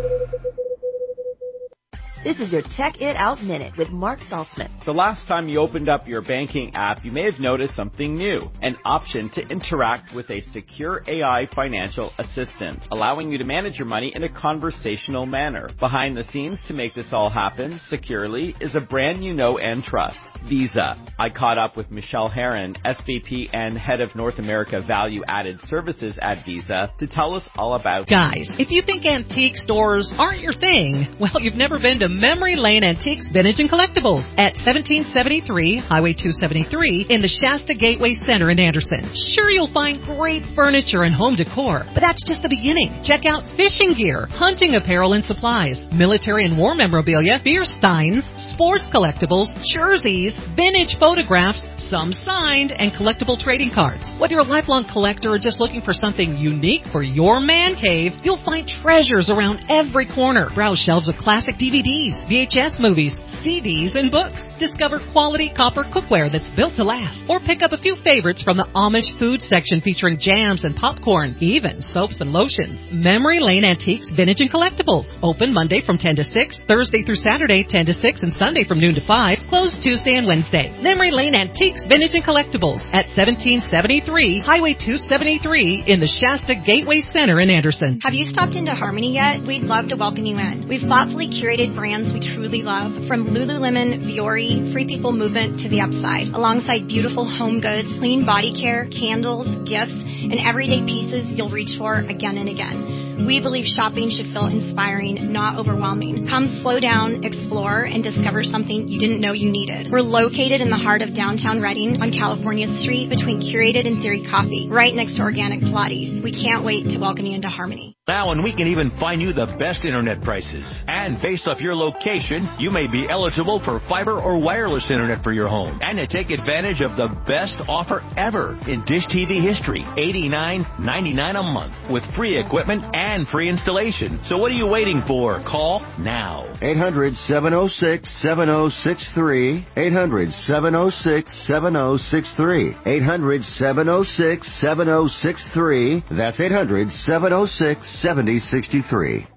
This is your Tech It Out Minute with Mark Saltzman. The last time you opened up your banking app, you may have noticed something new, an option to interact with a secure A I financial assistant, allowing you to manage your money in a conversational manner. Behind the scenes to make this all happen securely is a brand you know and trust, Visa. I caught up with Michelle Herron, S V P and Head of North America Value Added Services at Visa, to tell us all about Guys, if you think antique stores aren't your thing, well, you've never been to Memory Lane Antiques, Vintage and Collectibles at seventeen seventy-three Highway two seventy-three in the Shasta Gateway Center in Anderson. Sure, you'll find great furniture and home decor, but that's just the beginning. Check out fishing gear, hunting apparel and supplies, military and war memorabilia, beer steins, sports collectibles, jerseys, vintage photographs, some signed, and collectible trading cards. Whether you're a lifelong collector or just looking for something unique for your man cave, you'll find treasures around every corner. Browse shelves of classic D V Ds, V H S movies, C Ds, and books. Discover quality copper cookware that's built to last. Or pick up a few favorites from the Amish food section featuring jams and popcorn, even soaps and lotions. Memory Lane Antiques, Vintage and Collectible. Open Monday from ten to six, Thursday through Saturday ten to six, and Sunday from noon to five. Closed Tuesday and Wednesday. Memory Lane Antiques, Vintage and Collectibles at seventeen seventy-three Highway two seventy-three in the Shasta Gateway Center in Anderson. Have you stopped into Harmony yet? We'd love to welcome you in. We've thoughtfully curated brands we truly love, from Lululemon, Viore, Free People Movement to the Upside, alongside beautiful home goods, clean body care, candles, gifts, and everyday pieces you'll reach for again and again. We believe shopping should feel inspiring, not overwhelming. Come slow down, explore, and discover something you didn't know you needed. We're located in the heart of downtown Redding on California Street between Curated and Theory Coffee, right next to Organic Pilates. We can't wait to welcome you into Harmony. Now, and we can even find you the best internet prices. And based off your location, you may be eligible for fiber or wireless internet for your home. And to take advantage of the best offer ever in Dish T V history, eighty-nine ninety-nine a month with free equipment and free installation. So what are you waiting for? Call now. eight hundred, seven oh six, seven oh six three. eight hundred, seven oh six, seven oh six three. eight hundred, seven oh six, seven oh six three. That's eight hundred, seven oh six, seven oh six three.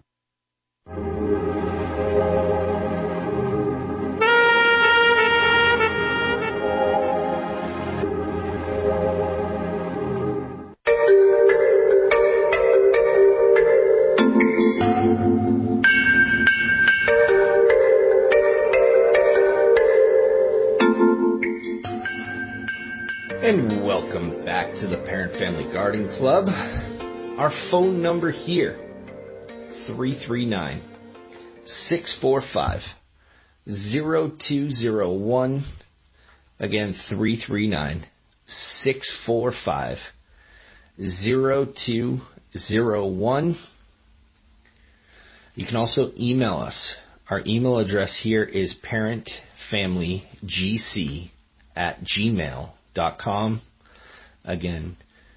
And welcome back to the Parent Family Garden Club. Our phone number here, three three nine, six four five, zero two zero one. Again, three three nine, six four five, zero two zero one. You can also email us. Our email address here is parentfamilygc at gmail dot com. Again,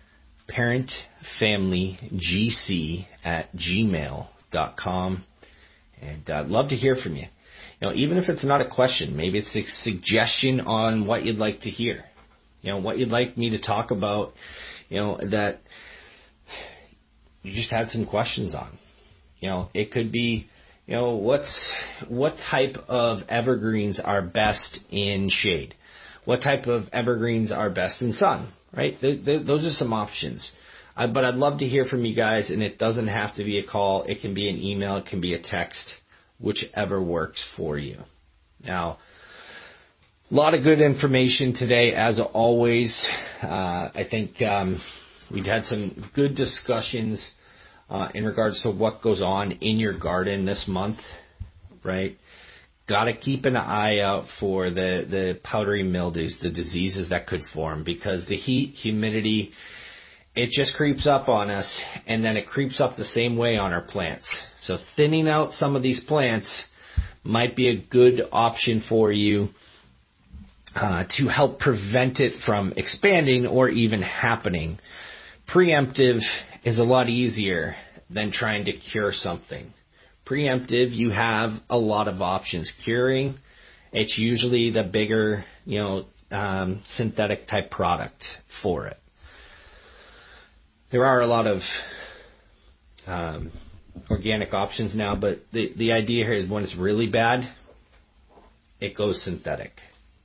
parentfamilygc at gmail dot com. And I'd love to hear from you. You know, even if it's not a question, maybe it's a suggestion on what you'd like to hear. You know, what you'd like me to talk about, you know, that you just had some questions on. You know, it could be, you know, what's what type of evergreens are best in shade? What type of evergreens are best in sun, right? Th- th- those are some options. Uh, but I'd love to hear from you guys, and it doesn't have to be a call. It can be an email. It can be a text, whichever works for you. Now, a lot of good information today, as always. Uh, I think um, we've had some good discussions uh, in regards to what goes on in your garden this month, right? Got to keep an eye out for the, the powdery mildews, the diseases that could form, because the heat, humidity, it just creeps up on us, and then it creeps up the same way on our plants. So thinning out some of these plants might be a good option for you uh, to help prevent it from expanding or even happening. Preemptive is a lot easier than trying to cure something. Preemptive, you have a lot of options. Curing, it's usually the bigger, you know, um, synthetic type product for it. There are a lot of um, organic options now, but the, the idea here is when it's really bad, it goes synthetic.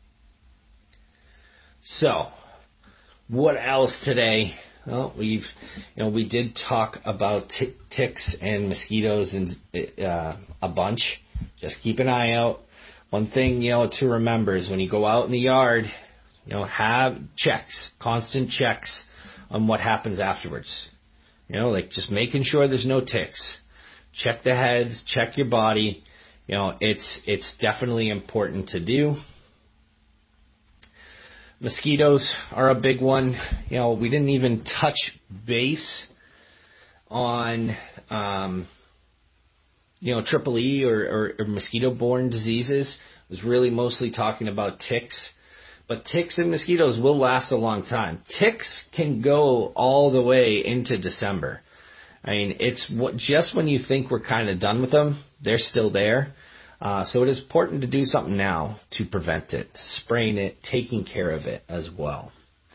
So, what else today? Well, we've, you know, we did talk about t- ticks and mosquitoes and uh, a bunch. Just keep an eye out. One thing, you know, to remember is when you go out in the yard, you know, have checks, constant checks on what happens afterwards. You know, like just making sure there's no ticks. Check the heads, check your body. You know, it's it's definitely important to do. Mosquitoes are a big one. You know, we didn't even touch base on, um, you know, triple E or, or, or mosquito-borne diseases. It was really mostly talking about ticks. But ticks and mosquitoes will last a long time. Ticks can go all the way into December. I mean, it's what, just when you think we're kind of done with them, they're still there. Uh, so it is important to do something now to prevent it, spraying it, taking care of it as well.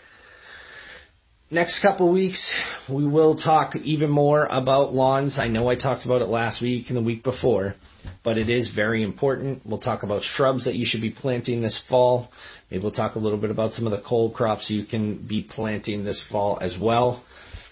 Next couple of weeks, we will talk even more about lawns. I know I talked about it last week and the week before, but it is very important. We'll talk about shrubs that you should be planting this fall. Maybe we'll talk a little bit about some of the cold crops you can be planting this fall as well.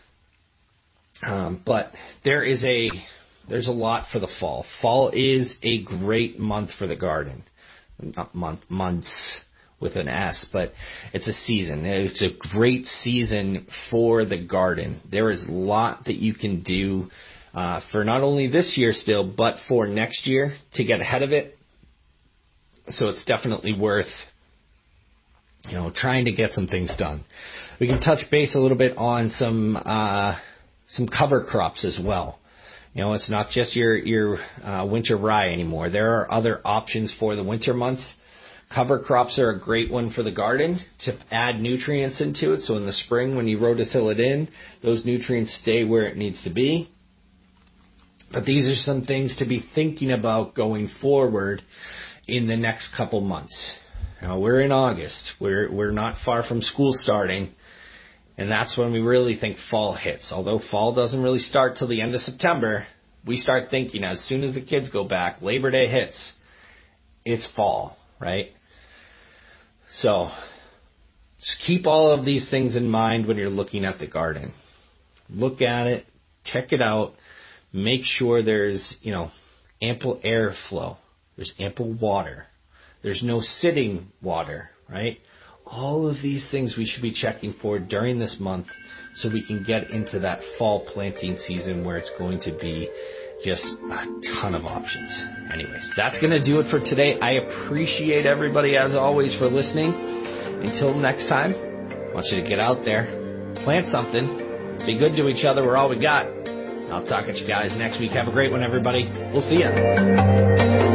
Um, but there is a there's a lot for the fall. Fall is a great month for the garden. Not month, months with an S, but it's a season. It's a great season for the garden. There is a lot that you can do uh, for not only this year still, but for next year to get ahead of it. So it's definitely worth, you know, trying to get some things done. We can touch base a little bit on some uh, some cover crops as well. You know, it's not just your your uh, winter rye anymore. There are other options for the winter months. Cover crops are a great one for the garden to add nutrients into it. So in the spring, when you rototill it in, those nutrients stay where it needs to be. But these are some things to be thinking about going forward in the next couple months. Now, we're in August. We're we're not far from school starting. And that's when we really think fall hits. Although fall doesn't really start till the end of September, we start thinking as soon as the kids go back, Labor Day hits, it's fall, right? So just keep all of these things in mind when you're looking at the garden. Look at it, check it out, make sure there's, you know, ample airflow, there's ample water, there's no sitting water, right? All of these things we should be checking for during this month so we can get into that fall planting season where it's going to be just a ton of options. Anyways, that's going to do it for today. I appreciate everybody, as always, for listening. Until next time, I want you to get out there, plant something, be good to each other. We're all we got. I'll talk at you guys next week. Have a great one, everybody. We'll see ya.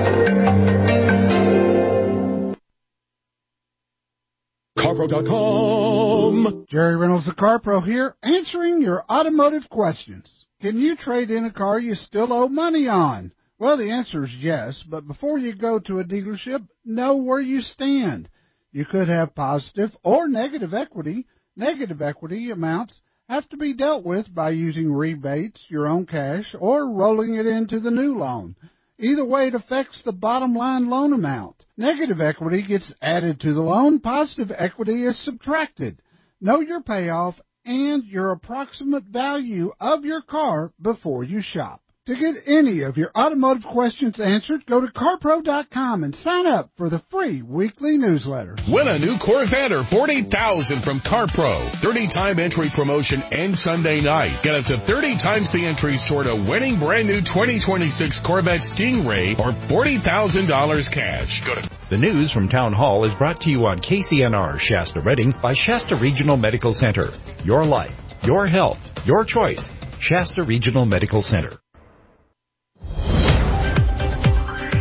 CarPro dot com. Jerry Reynolds of CarPro here, answering your automotive questions. Can you trade in a car you still owe money on? Well, the answer is yes, but before you go to a dealership, know where you stand. You could have positive or negative equity. Negative equity amounts have to be dealt with by using rebates, your own cash, or rolling it into the new loan. Either way, it affects the bottom line loan amount. Negative equity gets added to the loan. Positive equity is subtracted. Know your payoff and your approximate value of your car before you shop. To get any of your automotive questions answered, go to CarPro dot com and sign up for the free weekly newsletter. Win a new Corvette or forty thousand dollars from CarPro. thirty-time entry promotion ends Sunday night. Get up to thirty times the entries toward a winning brand new twenty twenty-six Corvette Stingray or forty thousand dollars cash. Go to The news from Town Hall is brought to you on K C N R Shasta Redding by Shasta Regional Medical Center. Your life, your health, your choice. Shasta Regional Medical Center.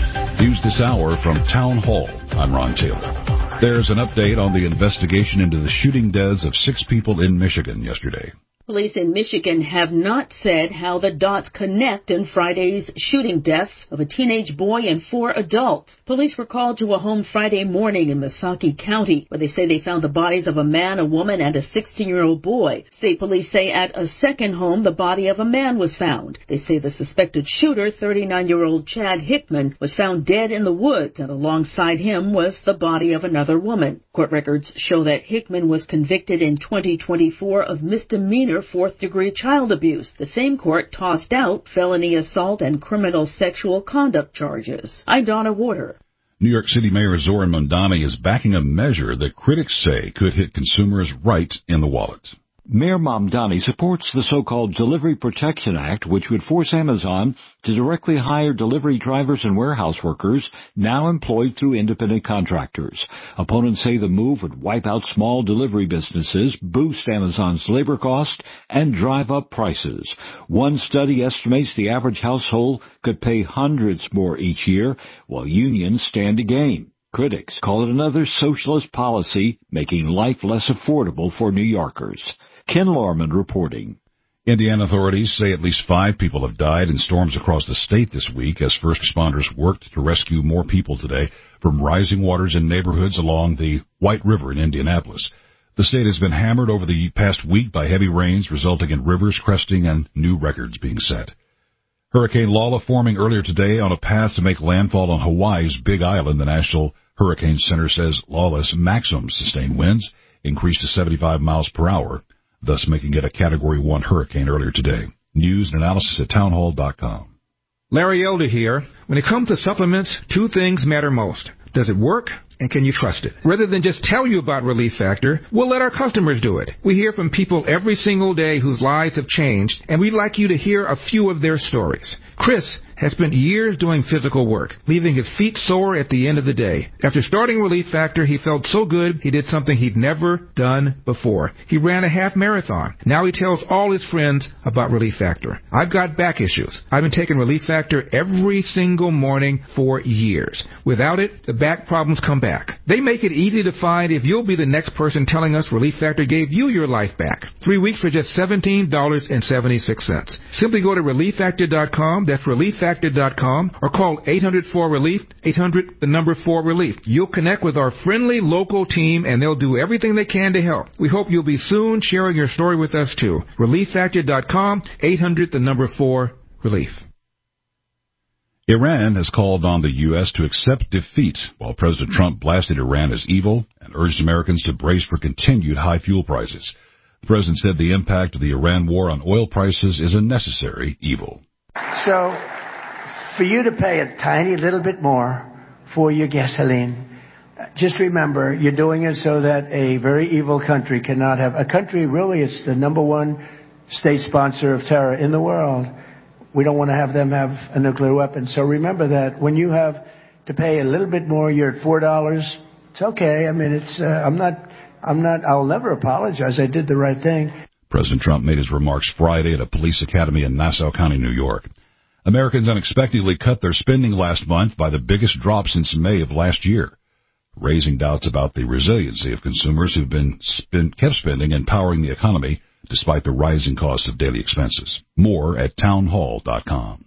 News this hour from Town Hall. I'm Ron Taylor. There's an update on the investigation into the shooting deaths of six people in Michigan yesterday. Police in Michigan have not said how the dots connect in Friday's shooting deaths of a teenage boy and four adults. Police were called to a home Friday morning in Missaukee County, where they say they found the bodies of a man, a woman, and a sixteen-year-old boy. State police say at a second home, the body of a man was found. They say the suspected shooter, thirty-nine-year-old Chad Hickman, was found dead in the woods, and alongside him was the body of another woman. Court records show that Hickman was convicted in twenty twenty-four of misdemeanor fourth-degree child abuse. The same court tossed out felony assault and criminal sexual conduct charges. I'm Donna Warder. New York City Mayor Zoran Mondani is backing a measure that critics say could hit consumers right in the wallet. Mayor Mamdani supports the so-called Delivery Protection Act, which would force Amazon to directly hire delivery drivers and warehouse workers now employed through independent contractors. Opponents say the move would wipe out small delivery businesses, boost Amazon's labor cost, and drive up prices. One study estimates the average household could pay hundreds more each year, while unions stand to gain. Critics call it another socialist policy, making life less affordable for New Yorkers. Ken Lorman reporting. Indiana authorities say at least five people have died in storms across the state this week as first responders worked to rescue more people today from rising waters in neighborhoods along the White River in Indianapolis. The state has been hammered over the past week by heavy rains, resulting in rivers cresting and new records being set. Hurricane Lala forming earlier today on a path to make landfall on Hawaii's Big Island. The National Hurricane Center says Lala's maximum sustained winds increased to seventy-five miles per hour, thus making it a Category one hurricane earlier today. News and analysis at townhall dot com. Larry Elder here. When it comes to supplements, two things matter most. Does it work? And can you trust it? Rather than just tell you about Relief Factor, we'll let our customers do it. We hear from people every single day whose lives have changed, and we'd like you to hear a few of their stories. Chris has spent years doing physical work, leaving his feet sore at the end of the day. After starting Relief Factor, he felt so good he did something he'd never done before. He ran a half marathon. Now he tells all his friends about Relief Factor. I've got back issues. I've been taking Relief Factor every single morning for years. Without it, the back problems come back. They make it easy to find if you'll be the next person telling us Relief Factor gave you your life back. Three weeks for just seventeen dollars and seventy-six cents. Simply go to relief factor dot com. That's relief factor dot com, or call eight hundred four relief, eight hundred the number four relief. You'll connect with our friendly local team and they'll do everything they can to help. We hope you'll be soon sharing your story with us too. relief factor dot com, eight hundred the number four relief. Iran has called on the U S to accept defeat, while President Trump blasted Iran as evil and urged Americans to brace for continued high fuel prices. The president said the impact of the Iran war on oil prices is a necessary evil. So, for you to pay a tiny little bit more for your gasoline, just remember you're doing it so that a very evil country cannot have... A country, really, it's the number one state sponsor of terror in the world. We don't want to have them have a nuclear weapon. So remember that when you have to pay a little bit more, you're at four dollars. It's okay. I mean, it's. Uh, I'm not. I'm not. I'll never apologize. I did the right thing. President Trump made his remarks Friday at a police academy in Nassau County, New York. Americans unexpectedly cut their spending last month by the biggest drop since May of last year, raising doubts about the resiliency of consumers who've been spend, kept spending and powering the economy despite the rising cost of daily expenses. More at townhall dot com.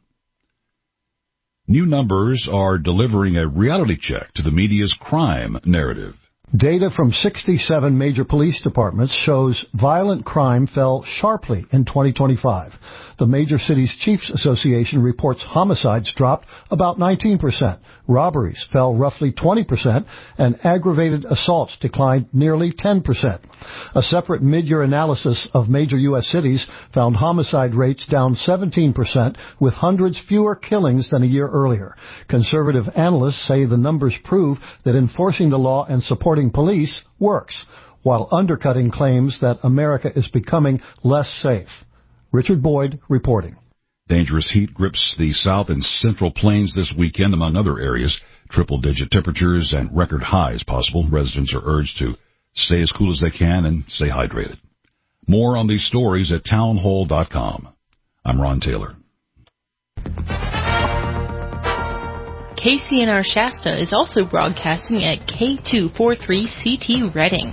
New numbers are delivering a reality check to the media's crime narrative. Data from sixty-seven major police departments shows violent crime fell sharply in twenty twenty-five. The Major Cities Chiefs Association reports homicides dropped about nineteen percent, robberies fell roughly twenty percent, and aggravated assaults declined nearly ten percent. A separate mid-year analysis of major U S cities found homicide rates down seventeen percent, with hundreds fewer killings than a year earlier. Conservative analysts say the numbers prove that enforcing the law and supporting police works, while undercutting claims that America is becoming less safe. Richard Boyd reporting. Dangerous heat grips the south and central plains this weekend, among other areas. Triple-digit temperatures and record highs possible. Residents are urged to stay as cool as they can and stay hydrated. More on these stories at townhall dot com. I'm Ron Taylor. K C N R Shasta is also broadcasting at K two forty-three C T Reading.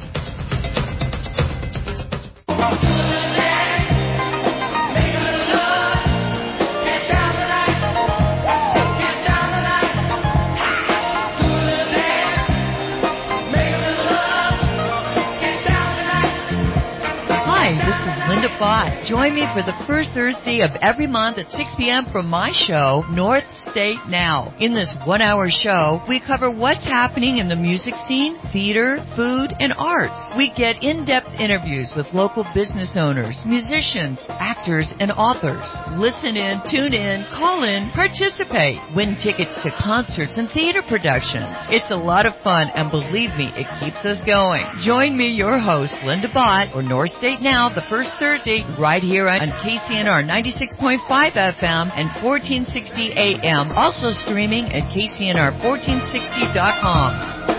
Bott. Join me for the first Thursday of every month at six p.m. for my show, North State Now. In this one-hour show, we cover what's happening in the music scene, theater, food, and arts. We get in-depth interviews with local business owners, musicians, actors, and authors. Listen in, tune in, call in, participate. Win tickets to concerts and theater productions. It's a lot of fun, and believe me, it keeps us going. Join me, your host, Linda Bott, for North State Now, the first Thursday, right here on K C N R ninety-six point five F M and fourteen sixty A M. Also streaming at K C N R fourteen sixty dot com.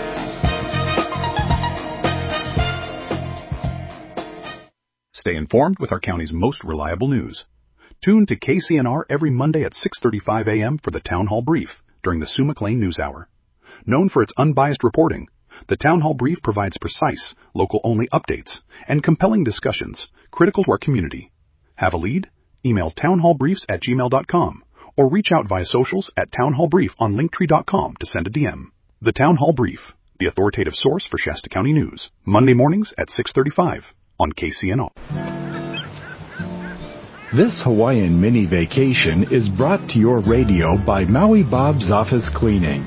Stay informed with our county's most reliable news. Tune to K C N R every Monday at six thirty-five A M for the Town Hall Brief during the Sue McLean News Hour. Known for its unbiased reporting, the Town Hall Brief provides precise, local-only updates and compelling discussions critical to our community. Have a lead? Email townhallbriefs at gmail dot com or reach out via socials at townhallbrief on linktree dot com to send a D M. The Town Hall Brief, the authoritative source for Shasta County news, Monday mornings at six thirty-five on K C N R. This Hawaiian mini vacation is brought to your radio by Maui Bob's Office Cleaning.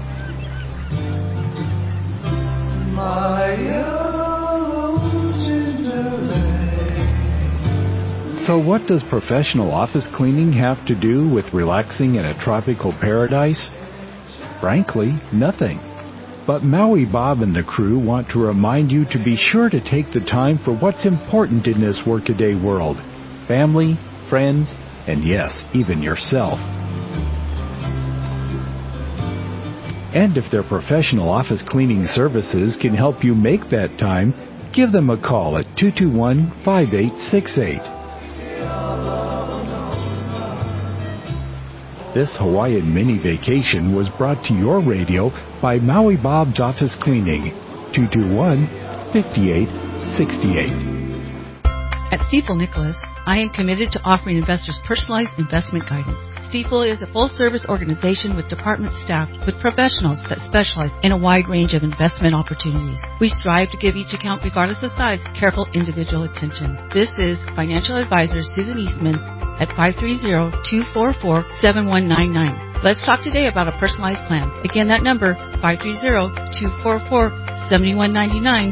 So what does professional office cleaning have to do with relaxing in a tropical paradise? Frankly, nothing. But Maui Bob and the crew want to remind you to be sure to take the time for what's important in this workaday world. Family, friends, and yes, even yourself. And if their professional office cleaning services can help you make that time, give them a call at two two one, five eight six eight. This Hawaiian mini vacation was brought to your radio by Maui Bob's Office Cleaning, two two one, five eight six eight. At Stifel Nicholas, I am committed to offering investors personalized investment guidance. Stifel is a full-service organization with department staff with professionals that specialize in a wide range of investment opportunities. We strive to give each account, regardless of size, careful individual attention. This is financial advisor Susan Eastman at five three zero, two four four, seven one nine nine. Let's talk today about a personalized plan. Again, that number, five three zero, two four four, seven one nine nine.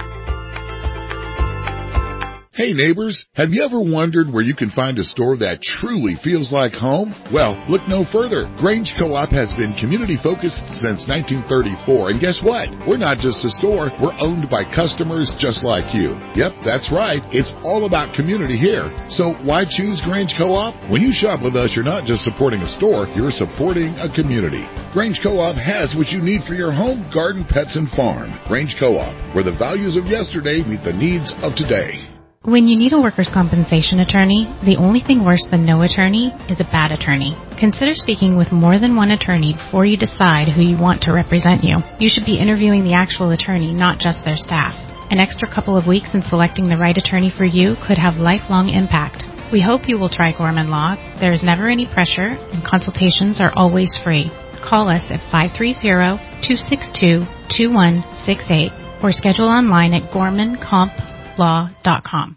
Hey neighbors, have you ever wondered where you can find a store that truly feels like home? Well, look no further. Grange Co-op has been community focused since nineteen thirty-four, and guess what? We're not just a store, we're owned by customers just like you. Yep, that's right. It's all about community here. So why choose Grange Co-op? When you shop with us, you're not just supporting a store, you're supporting a community. Grange Co-op has what you need for your home, garden, pets, and farm. Grange Co-op, where the values of yesterday meet the needs of today. When you need a workers' compensation attorney, the only thing worse than no attorney is a bad attorney. Consider speaking with more than one attorney before you decide who you want to represent you. You should be interviewing the actual attorney, not just their staff. An extra couple of weeks in selecting the right attorney for you could have lifelong impact. We hope you will try Gorman Law. There is never any pressure, and consultations are always free. Call us at five three zero, two six two, two one six eight or schedule online at gorman comp law dot com.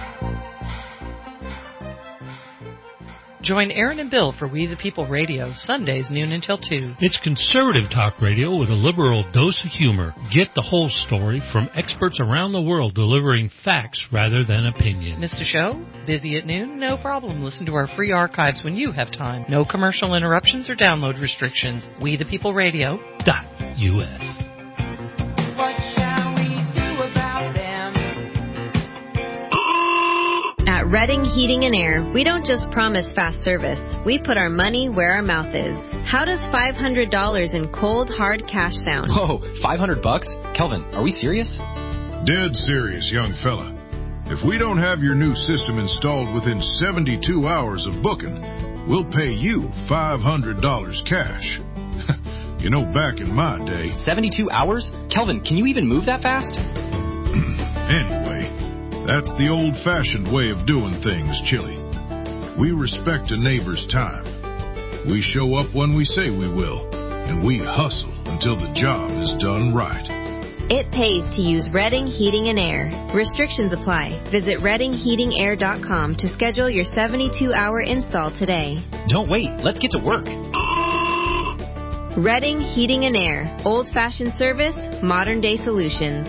Join Aaron and Bill for We the People Radio, Sundays noon until two. It's conservative talk radio with a liberal dose of humor. Get the whole story from experts around the world delivering facts rather than opinion. Missed a show? Busy at noon? No problem. Listen to our free archives when you have time. No commercial interruptions or download restrictions. We the People Radio dot U S. At Redding Heating and Air, we don't just promise fast service. We put our money where our mouth is. How does five hundred dollars in cold, hard cash sound? Whoa, five hundred bucks? Kelvin, are we serious? Dead serious, young fella. If we don't have your new system installed within seventy-two hours of booking, we'll pay you five hundred dollars cash. You know, back in my day... seventy-two hours? Kelvin, can you even move that fast? Anyway, that's the old-fashioned way of doing things, Chili. We respect a neighbor's time. We show up when we say we will, and we hustle until the job is done right. It pays to use Redding Heating and Air. Restrictions apply. Visit redding heating air dot com to schedule your seventy-two hour install today. Don't wait. Let's get to work. Redding Heating and Air. Old-fashioned service, modern-day solutions.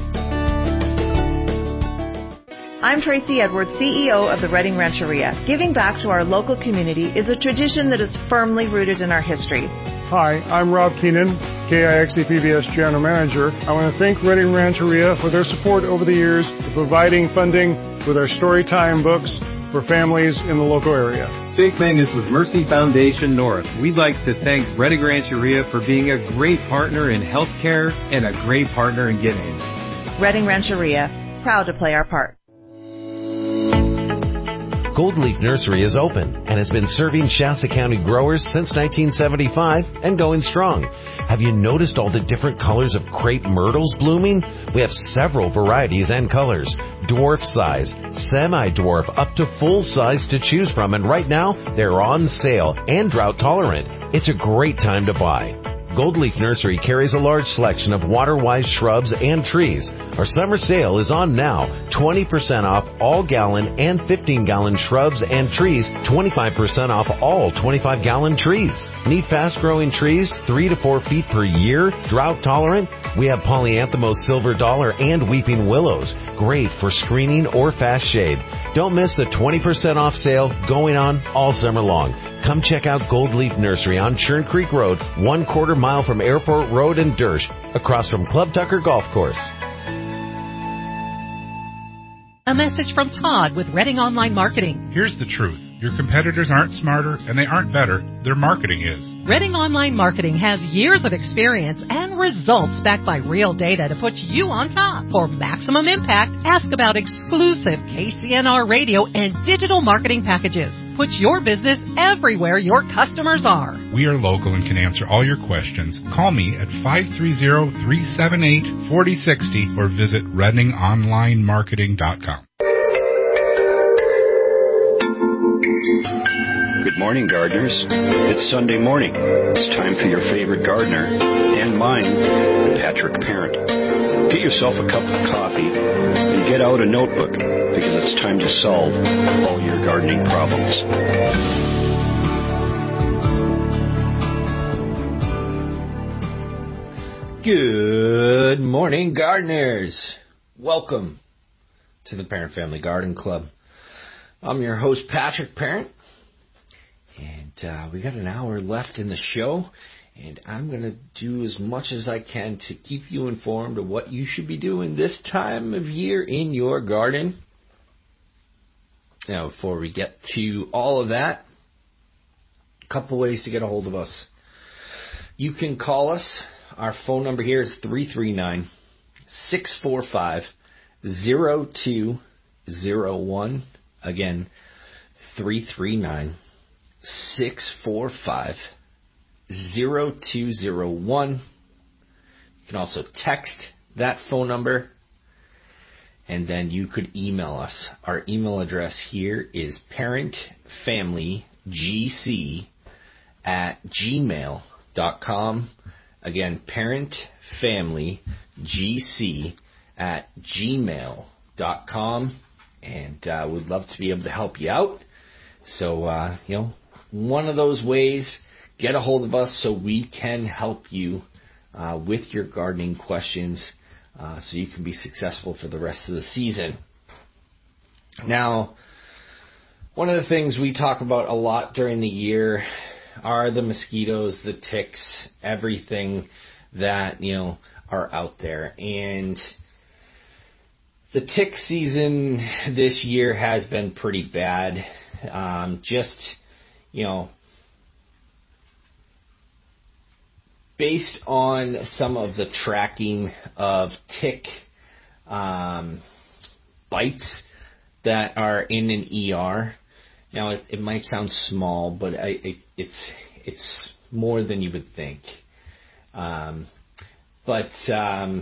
I'm Tracy Edwards, C E O of the Redding Rancheria. Giving back to our local community is a tradition that is firmly rooted in our history. Hi, I'm Rob Keenan, K I X E P B S General Manager. I want to thank Redding Rancheria for their support over the years for providing funding with our Storytime books for families in the local area. Jake Mangus with Mercy Foundation North. We'd like to thank Redding Rancheria for being a great partner in healthcare and a great partner in giving. Redding Rancheria, proud to play our part. Gold Leaf Nursery is open and has been serving Shasta County growers since nineteen seventy-five and going strong. Have you noticed all the different colors of crepe myrtles blooming? We have several varieties and colors. Dwarf size, semi-dwarf, up to full size to choose from, and right now they're on sale and drought tolerant. It's a great time to buy. Gold Leaf Nursery carries a large selection of water-wise shrubs and trees. Our summer sale is on now. twenty percent off all gallon and fifteen gallon shrubs and trees. twenty-five percent off all twenty-five gallon trees. Need fast-growing trees, three to four feet per year, drought tolerant? We have polyanthemous silver dollar and weeping willows. Great for screening or fast shade. Don't miss the twenty percent off sale going on all summer long. Come check out Gold Leaf Nursery on Churn Creek Road, one quarter mile from Airport Road in Dersh, across from Club Tucker Golf Course. A message from Todd with Redding Online Marketing. Here's the truth. Your competitors aren't smarter and they aren't better. Their marketing is. Redding Online Marketing has years of experience and results backed by real data to put you on top. For maximum impact, ask about exclusive K C N R radio and digital marketing packages. Put your business everywhere your customers are. We are local and can answer all your questions. Call me at five three zero, three seven eight, four zero six zero or visit redding online marketing dot com. Good morning, gardeners. It's Sunday morning. It's time for your favorite gardener and mine, Patrick Parent. Get yourself a cup of coffee and get out a notebook because it's time to solve all your gardening problems. Good morning, gardeners. Welcome to the Parent Family Garden Club. I'm your host, Patrick Parent. And uh, we got an hour left in the show, and I'm going to do as much as I can to keep you informed of what you should be doing this time of year in your garden. Now, before we get to all of that, a couple ways to get a hold of us. You can call us. Our phone number here is three three nine, six four five, zero two zero one. Again, three three nine, six four five, zero two zero one. You can also text that phone number, and then you could email us. Our email address here is parentfamilygc at gmail dot com. Again, parentfamilygc at gmail dot com. And uh, we'd love to be able to help you out. So, uh, you know, one of those ways, get a hold of us so we can help you uh, with your gardening questions uh, so you can be successful for the rest of the season. Now, one of the things we talk about a lot during the year are the mosquitoes, the ticks, everything that, you know, are out there. And the tick season this year has been pretty bad. Um, just, you know, based on some of the tracking of tick um, bites that are in an E R. Now, it, it might sound small, but I, it, it's it's more than you would think. Um, but um,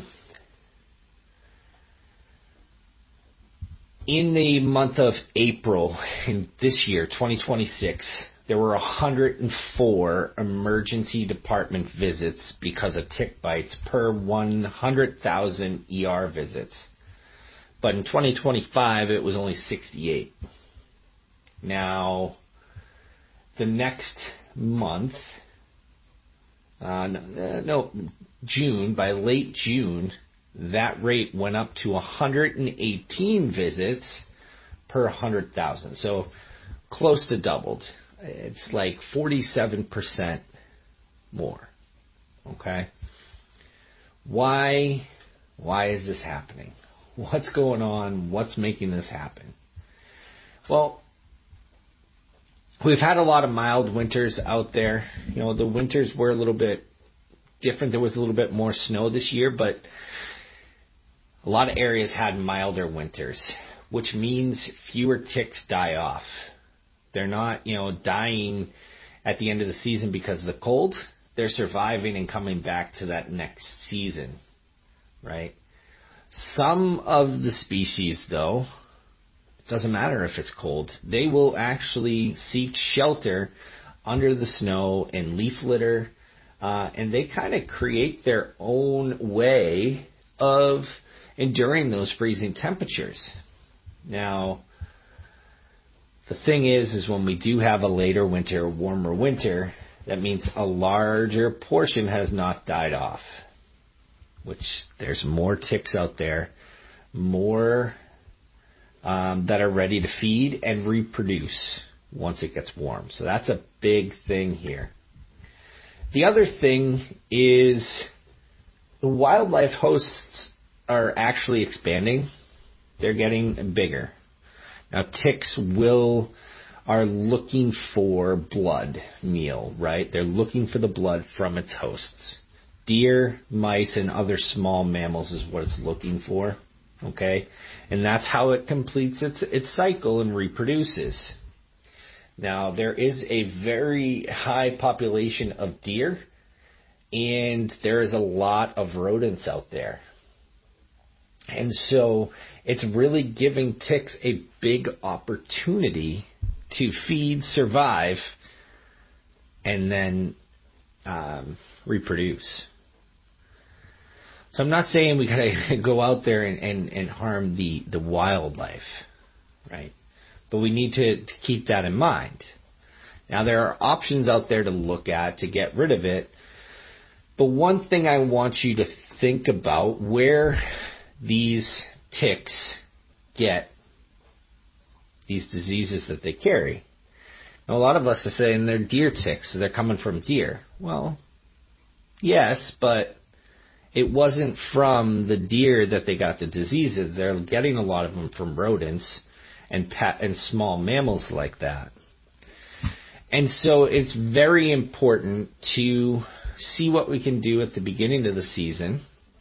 in the month of April in this year, twenty twenty-six, there were one hundred four emergency department visits because of tick bites per one hundred thousand E R visits. But in twenty twenty-five, it was only sixty-eight. Now, the next month, uh, no, no, June, by late June, that rate went up to one hundred eighteen visits per one hundred thousand. So close to doubled. It's like forty-seven percent more. Okay? Why, why is this happening? What's going on? What's making this happen? Well, we've had a lot of mild winters out there. You know, the winters were a little bit different. There was a little bit more snow this year, but a lot of areas had milder winters, which means fewer ticks die off. They're not, you know, dying at the end of the season because of the cold. They're surviving and coming back to that next season, right? Some of the species, though, it doesn't matter if it's cold, they will actually seek shelter under the snow and leaf litter, uh, and they kind of create their own way of enduring those freezing temperatures. Now, the thing is, is when we do have a later winter, warmer winter, that means a larger portion has not died off, which there's more ticks out there, more um, that are ready to feed and reproduce once it gets warm. So that's a big thing here. The other thing is the wildlife hosts are actually expanding. They're getting bigger. Now, ticks will are looking for blood meal, right? They're looking for the blood from its hosts. Deer, mice, and other small mammals is what it's looking for, okay? And that's how it completes its its cycle and reproduces. Now, there is a very high population of deer, and there is a lot of rodents out there. And so it's really giving ticks a big opportunity to feed, survive, and then um, reproduce. So I'm not saying we gotta go out there and, and, and harm the, the wildlife, right? But we need to, to keep that in mind. Now, there are options out there to look at to get rid of it. But one thing I want you to think about, where these ticks get these diseases that they carry. Now, a lot of us are saying they're deer ticks, so they're coming from deer. Well, yes, but it wasn't from the deer that they got the diseases. They're getting a lot of them from rodents and pet and small mammals like that. And so it's very important to see what we can do at the beginning of the season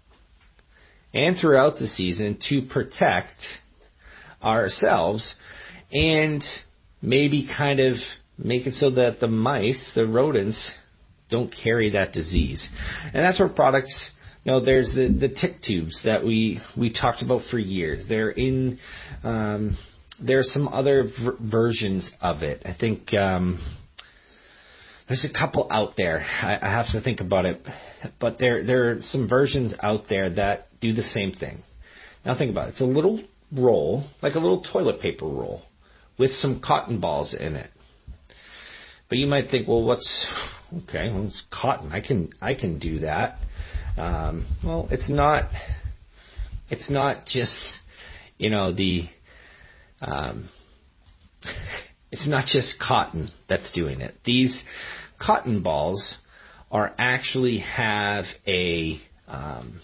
and throughout the season to protect ourselves and maybe kind of make it so that the mice, the rodents, don't carry that disease. And that's where products, you know, there's the, the tick tubes that we, we talked about for years. They're in, um, there are some other v- versions of it. I think um, there's a couple out there. I, I have to think about it. But there, there are some versions out there that do the same thing. Now think about it. It's a little roll, like a little toilet paper roll, with some cotton balls in it. But you might think, well, what's okay? Well, it's cotton. I can I can do that. Um, well, it's not. It's not just, you know, the. Um, it's not just cotton that's doing it. These cotton balls are actually have a. Um,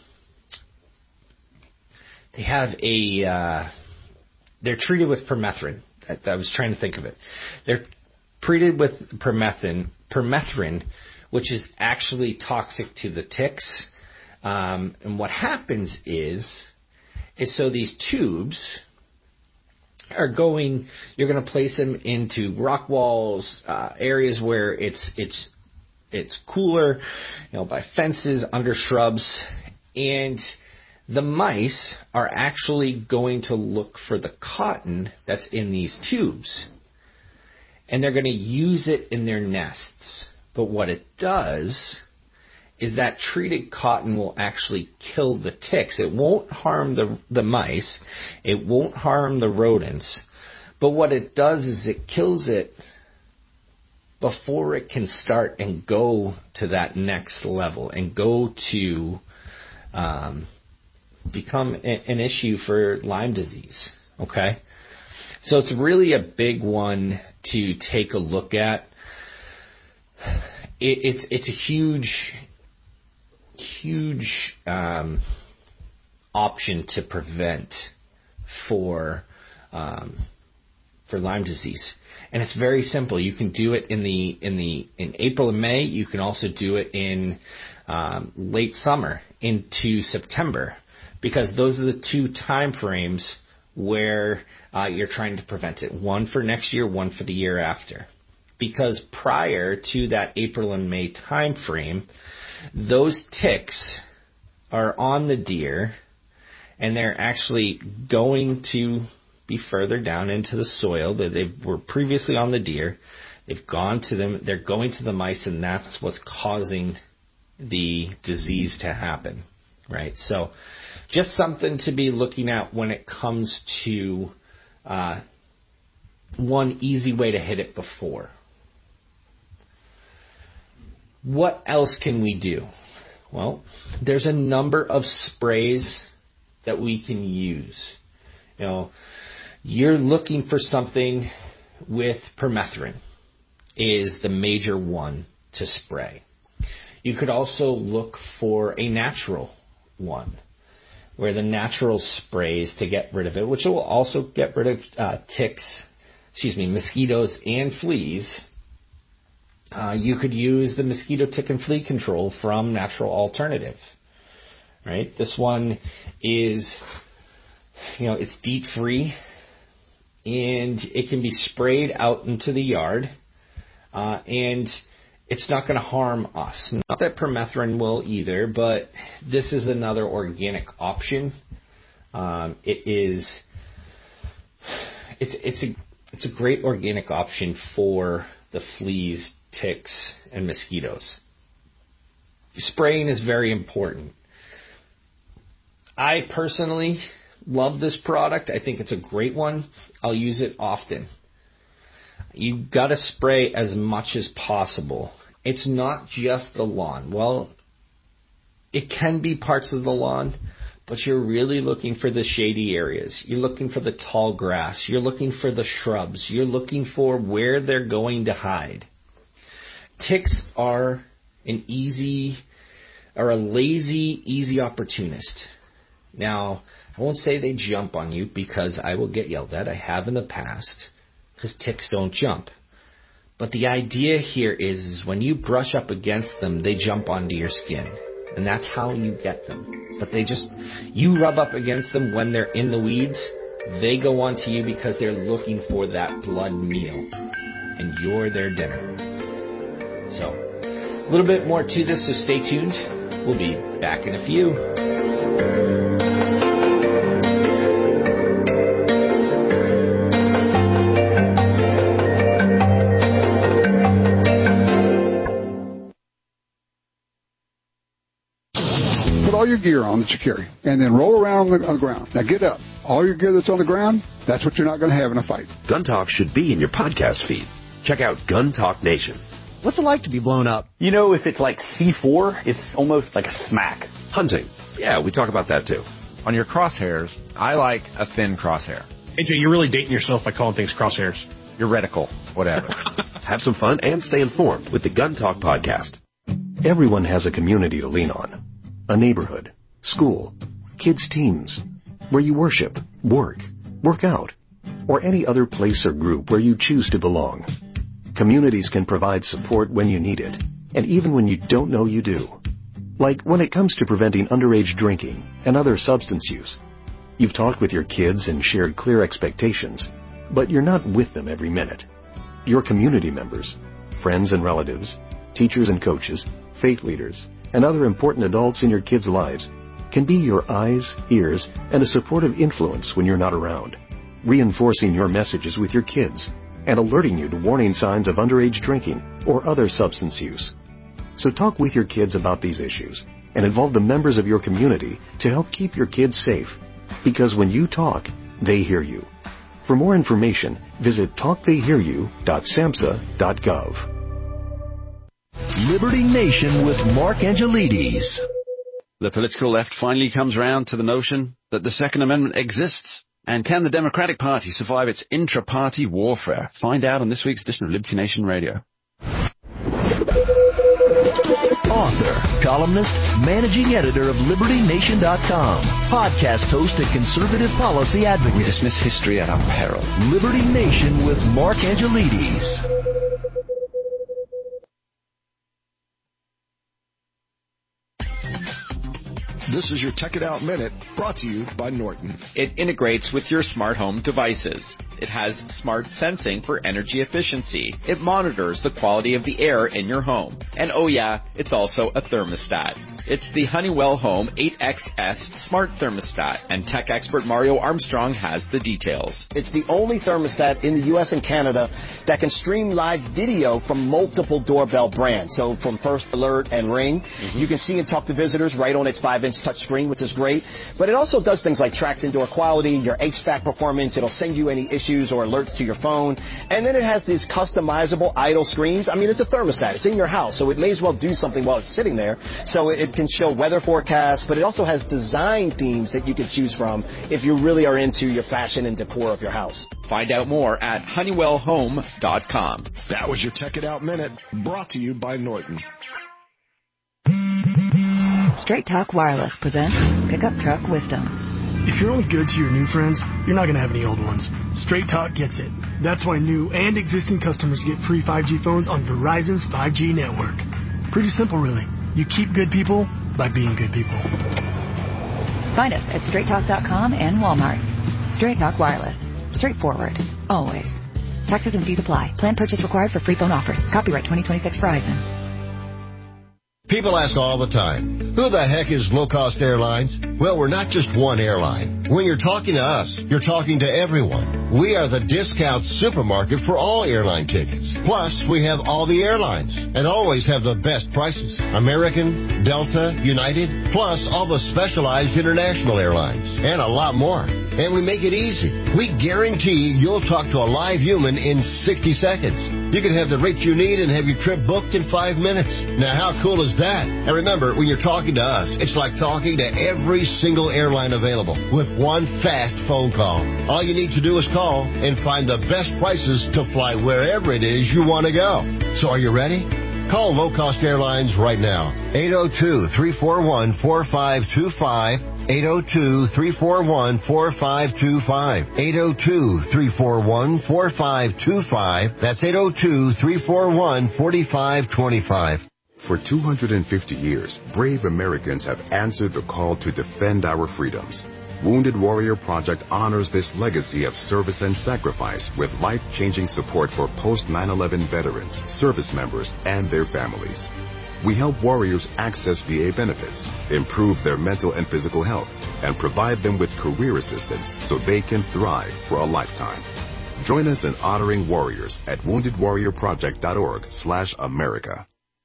they have a. Uh, they're treated with permethrin. I was trying to think of it. They're treated with permethrin, permethrin, which is actually toxic to the ticks. Um, and what happens is, is so these tubes are going. You're going to place them into rock walls, uh, areas where it's it's it's cooler, you know, by fences, under shrubs, and the mice are actually going to look for the cotton that's in these tubes, and they're going to use it in their nests. But what it does is that treated cotton will actually kill the ticks. It won't harm the, the mice. It won't harm the rodents. But what it does is it kills it before it can start and go to that next level and go to um, become a, an issue for Lyme disease. Okay? So it's really a big one to take a look at. It, it's it's a huge, huge um, option to prevent for um, for Lyme disease, and it's very simple. You can do it in the in the in April and May. You can also do it in um, late summer into September, because those are the two time frames where uh, you're trying to prevent it. One for next year, one for the year after. Because prior to that April and May time frame, those ticks are on the deer, and they're actually going to be further down into the soil. They were previously on the deer. They've gone to them. They're going to the mice, and that's what's causing the disease to happen, right? So just something to be looking at when it comes to uh, one easy way to hit it before. What else can we do? Well, there's a number of sprays that we can use. You know, you're looking for something with permethrin is the major one to spray. You could also look for a natural one, where the natural sprays to get rid of it, which will also get rid of uh, ticks, excuse me, mosquitoes and fleas. Uh, you could use the mosquito, tick, and flea control from Natural Alternative, right? This one is, you know, it's DEET free, and it can be sprayed out into the yard, uh, and it's not going to harm us. Not that permethrin will either, but this is another organic option. Um, it is, it's it's a it's a great organic option for the fleas, ticks, and mosquitoes. Spraying is very important. I personally love this product. I think it's a great one. I'll use it often. You've got to spray as much as possible. It's not just the lawn. Well, it can be parts of the lawn, but you're really looking for the shady areas. You're looking for the tall grass. You're looking for the shrubs. You're looking for where they're going to hide. Ticks are an easy, or a lazy, easy opportunist. Now, I won't say they jump on you, because I will get yelled at. I have in the past, because ticks don't jump. But the idea here is, is when you brush up against them, they jump onto your skin. And that's how you get them. But they just, you rub up against them when they're in the weeds, they go onto you because they're looking for that blood meal. And you're their dinner. So, a little bit more to this, so stay tuned. We'll be back in a few. Put all your gear on that you carry, and then roll around on the, on the ground. Now get up. All your gear that's on the ground, that's what you're not going to have in a fight. Gun Talk should be in your podcast feed. Check out Gun Talk Nation. What's it like to be blown up? You know, if it's like C four, it's almost like a smack. Hunting. Yeah, we talk about that too. On your crosshairs, I like a thin crosshair. A J, you're really dating yourself by calling things crosshairs. Your reticle, whatever. Have some fun and stay informed with the Gun Talk podcast. Everyone has a community to lean on. A neighborhood, school, kids' teams, where you worship, work, work out, or any other place or group where you choose to belong. Communities can provide support when you need it, and even when you don't know you do. Like when it comes to preventing underage drinking and other substance use. You've talked with your kids and shared clear expectations, but you're not with them every minute. Your community members, friends and relatives, teachers and coaches, faith leaders, and other important adults in your kids' lives can be your eyes, ears, and a supportive influence when you're not around, reinforcing your messages with your kids and alerting you to warning signs of underage drinking or other substance use. So talk with your kids about these issues and involve the members of your community to help keep your kids safe. Because when you talk, they hear you. For more information, visit talk they hear you dot samhsa dot gov. Liberty Nation with Mark Angelides. The political left finally comes round to the notion that the Second Amendment exists. And can the Democratic Party survive its intra-party warfare? Find out on this week's edition of Liberty Nation Radio. Author, columnist, managing editor of Liberty Nation dot com, podcast host and conservative policy advocate. We dismiss history at our peril. Liberty Nation with Mark Angelides. This is your Tech It Out Minute, brought to you by Norton. It integrates with your smart home devices. It has smart sensing for energy efficiency. It monitors the quality of the air in your home. And oh yeah, it's also a thermostat. It's the Honeywell Home eight X S Smart Thermostat, and tech expert Mario Armstrong has the details. It's the only thermostat in the U S and Canada that can stream live video from multiple doorbell brands. So from First Alert and Ring, mm-hmm. you can see and talk to visitors right on its five inch touchscreen, which is great. But it also does things like tracks indoor quality, your H V A C performance. It'll send you any issues or alerts to your phone. And then it has these customizable idle screens. I mean, it's a thermostat. It's in your house, so it may as well do something while it's sitting there. So it can show weather forecasts, but it also has design themes that you can choose from if you really are into your fashion and decor of your house. Find out more at Honeywell Home dot com. That was your Tech It Out Minute, brought to you by Norton. Straight Talk Wireless presents Pickup Truck Wisdom. If you're only good to your new friends, you're not going to have any old ones. Straight Talk gets it. That's why new and existing customers get free five G phones on Verizon's five G network. Pretty simple, really. You keep good people by being good people. Find us at straight talk dot com and Walmart. Straight Talk Wireless. Straightforward. Always. Taxes and fees apply. Plan purchase required for free phone offers. Copyright twenty twenty-six Verizon. People ask all the time, who the heck is Low Cost Airlines? Well, we're not just one airline. When you're talking to us, you're talking to everyone. We are the discount supermarket for all airline tickets. Plus, we have all the airlines and always have the best prices. American, Delta, United, plus all the specialized international airlines and a lot more. And we make it easy. We guarantee you'll talk to a live human in sixty seconds. You can have the rate you need and have your trip booked in five minutes. Now, how cool is that? And remember, when you're talking to us, it's like talking to every single airline available with one fast phone call. All you need to do is call and find the best prices to fly wherever it is you want to go. So are you ready? Call Low Cost Airlines right now. eight oh two, three four one, four five two five. eight oh two, three four one, four five two five. eight oh two, three four one, four five two five. That's eight oh two, three four one, four five two five. For two hundred fifty years, brave Americans have answered the call to defend our freedoms. Wounded Warrior Project honors this legacy of service and sacrifice with life-changing support for post nine eleven veterans, service members, and their families. We help warriors access V A benefits, improve their mental and physical health, and provide them with career assistance so they can thrive for a lifetime. Join us in honoring warriors at wounded warrior project dot org slash America.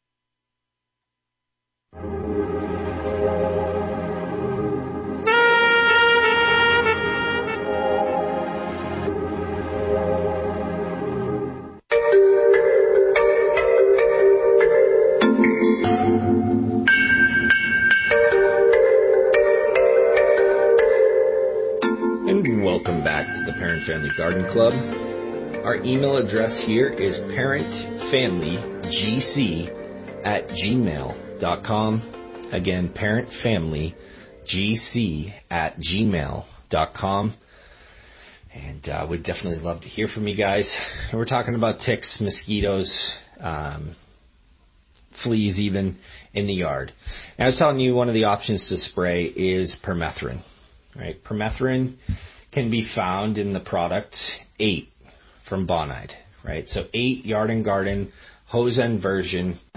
Welcome back to the Parent Family Garden Club. Our email address here is parentfamilygc at gmail dot com. Again, parentfamilygc at gmail dot com. And uh, we'd definitely love to hear from you guys. We're talking about ticks, mosquitoes, um, fleas even in the yard. And I was telling you one of the options to spray is permethrin. Right? Permethrin can be found in the product eight from Bonide, right? So eight Yard and Garden Hose End version.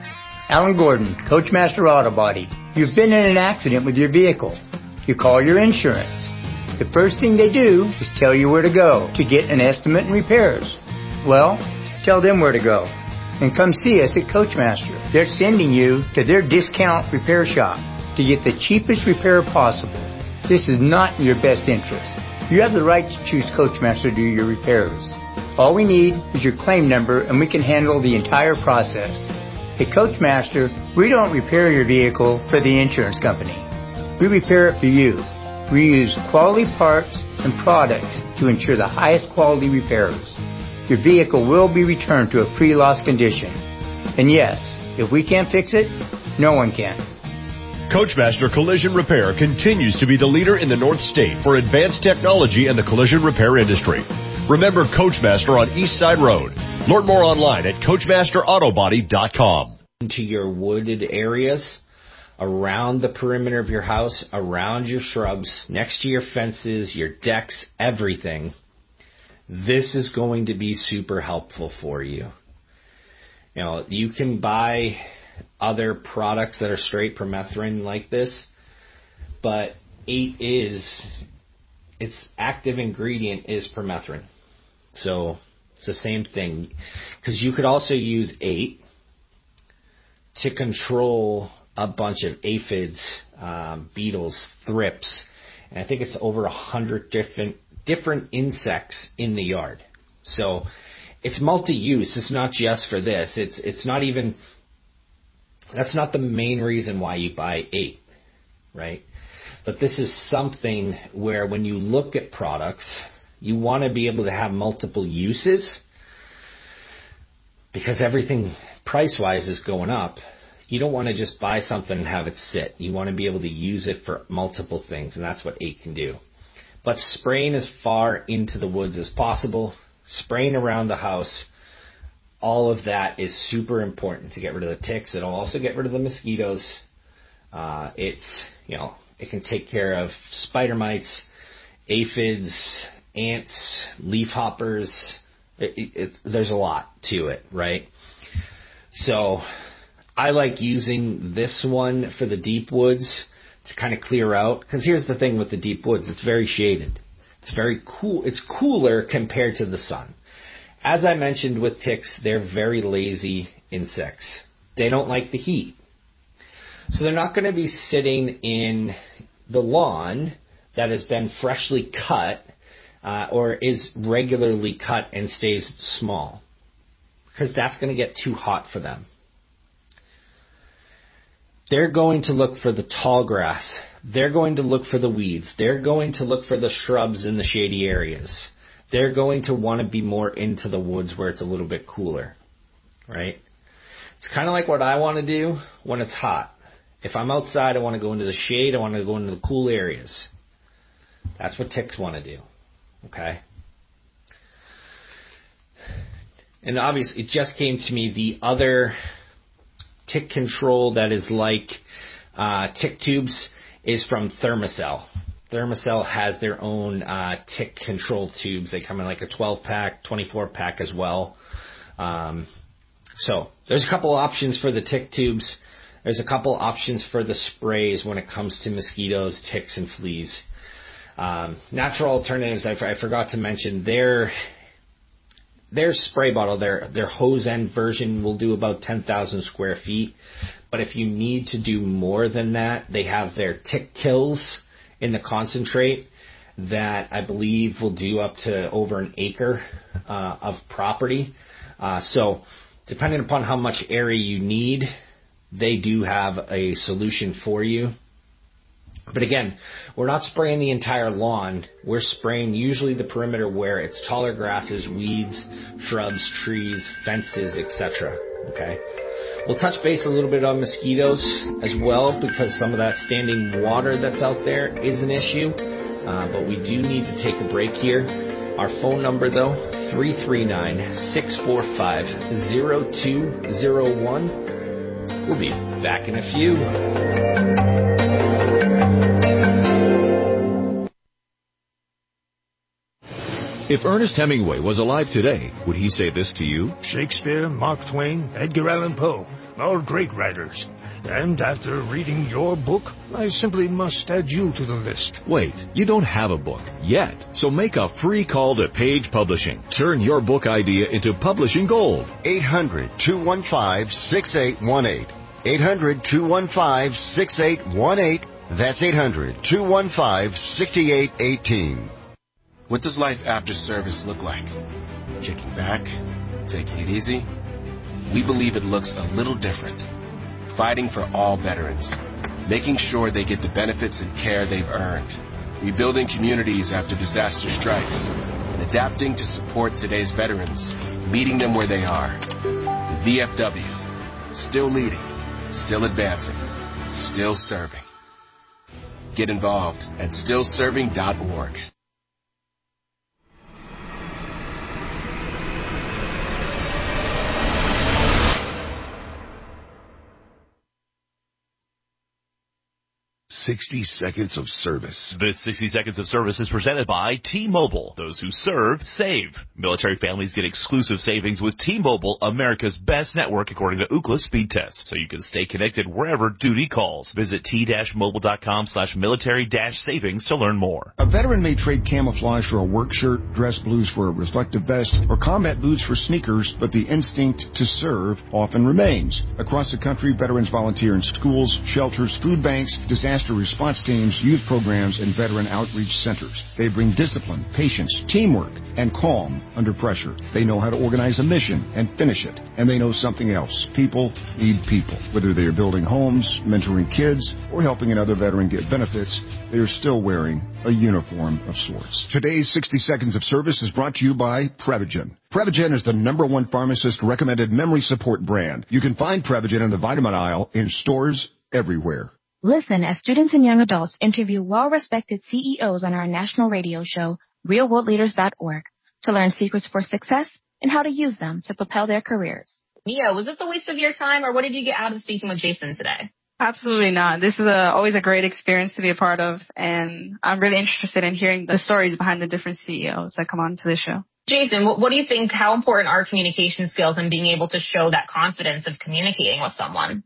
Alan Gordon, Coachmaster Auto Body. You've been in an accident with your vehicle. You call your insurance. The first thing they do is tell you where to go to get an estimate and repairs. Well, tell them where to go. And come see us at Coachmaster. They're sending you to their discount repair shop to get the cheapest repair possible. This is not in your best interest. You have the right to choose Coachmaster to do your repairs. All we need is your claim number and we can handle the entire process. At Coachmaster, we don't repair your vehicle for the insurance company. We repair it for you. We use quality parts and products to ensure the highest quality repairs. Your vehicle will be returned to a pre-loss condition. And yes, if we can't fix it, no one can. Coachmaster Collision Repair continues to be the leader in the North State for advanced technology in the collision repair industry. Remember Coachmaster on East Side Road. Learn more online at coachmaster auto body dot com. Into your wooded areas, around the perimeter of your house, around your shrubs, next to your fences, your decks, everything. This is going to be super helpful for you. You know, you can buy other products that are straight permethrin like this, but eight is, its active ingredient is permethrin. So it's the same thing. Because you could also use eight to control a bunch of aphids, um, beetles, thrips, and I think it's over a hundred different different insects in the yard. So it's multi-use. It's not just for this. It's it's not even, that's not the main reason why you buy eight, right? But this is something where when you look at products, you want to be able to have multiple uses because everything price-wise is going up. You don't want to just buy something and have it sit. You want to be able to use it for multiple things, and that's what eight can do. But spraying as far into the woods as possible, spraying around the house, all of that is super important to get rid of the ticks. It'll also get rid of the mosquitoes. Uh, it's, you know, it can take care of spider mites, aphids, ants, leafhoppers. It, it, it, there's a lot to it, right? So I like using this one for the deep woods to kind of clear out. Because here's the thing with the deep woods. It's very shaded. It's very cool. It's cooler compared to the sun. As I mentioned with ticks, they're very lazy insects. They don't like the heat. So they're not going to be sitting in the lawn that has been freshly cut uh, or is regularly cut and stays small. Because that's going to get too hot for them. They're going to look for the tall grass. They're going to look for the weeds. They're going to look for the shrubs in the shady areas. They're going to want to be more into the woods where it's a little bit cooler, right? It's kind of like what I want to do when it's hot. If I'm outside, I want to go into the shade. I want to go into the cool areas. That's what ticks want to do, okay? And obviously, it just came to me the other tick control that is like uh, tick tubes is from Thermacell. Thermacell has their own uh, tick control tubes. They come in like a twelve pack, twenty-four pack as well. Um, so there's a couple options for the tick tubes. There's a couple options for the sprays when it comes to mosquitoes, ticks, and fleas. Um, natural alternatives, I, I forgot to mention, their their spray bottle, their their hose end version will do about ten thousand square feet. But if you need to do more than that, they have their tick kills in the concentrate that I believe will do up to over an acre uh, of property. Uh, so depending upon how much area you need, they do have a solution for you. But again, we're not spraying the entire lawn. We're spraying usually the perimeter where it's taller grasses, weeds, shrubs, trees, fences, et cetera. Okay? We'll touch base a little bit on mosquitoes as well because some of that standing water that's out there is an issue. Uh, but we do need to take a break here. Our phone number, though, three three nine, six four five, zero two zero one. We'll be back in a few. If Ernest Hemingway was alive today, would he say this to you? Shakespeare, Mark Twain, Edgar Allan Poe, all great writers. And after reading your book, I simply must add you to the list. Wait, you don't have a book yet. So make a free call to Page Publishing. Turn your book idea into publishing gold. eight hundred, two one five, six eight one eight. eight hundred, two one five, six eight one eight. That's eight hundred, two one five, six eight one eight. What does life after service look like? Kicking back? Taking it easy? We believe it looks a little different. Fighting for all veterans, making sure they get the benefits and care they've earned, rebuilding communities after disaster strikes, and adapting to support today's veterans, meeting them where they are. The V F W, still leading, still advancing, still serving. Get involved at still serving dot org. sixty seconds of service. This sixty seconds of service is presented by T-Mobile. Those who serve, save. Military families get exclusive savings with T-Mobile, America's best network according to Ookla speed test. So you can stay connected wherever duty calls. Visit t-mobile.com slash military dash savings to learn more. A veteran may trade camouflage for a work shirt, dress blues for a reflective vest, or combat boots for sneakers, but the instinct to serve often remains. Across the country, veterans volunteer in schools, shelters, food banks, disaster response teams, youth programs, and veteran outreach centers. They bring discipline, patience, teamwork, and calm under pressure. They know how to organize a mission and finish it. And they know something else. People need people. Whether they are building homes, mentoring kids, or helping another veteran get benefits, they are still wearing a uniform of sorts. Today's sixty seconds of service is brought to you by Prevagen. Prevagen is the number one pharmacist-recommended memory support brand. You can find Prevagen in the vitamin aisle in stores everywhere. Listen as students and young adults interview well-respected C E Os on our national radio show, real world leaders dot org, to learn secrets for success and how to use them to propel their careers. Mia, was this a waste of your time, or what did you get out of speaking with Jason today? Absolutely not. This is a, always a great experience to be a part of, and I'm really interested in hearing the stories behind the different C E Os that come on to the show. Jason, what, what do you think, how important are communication skills and being able to show that confidence of communicating with someone?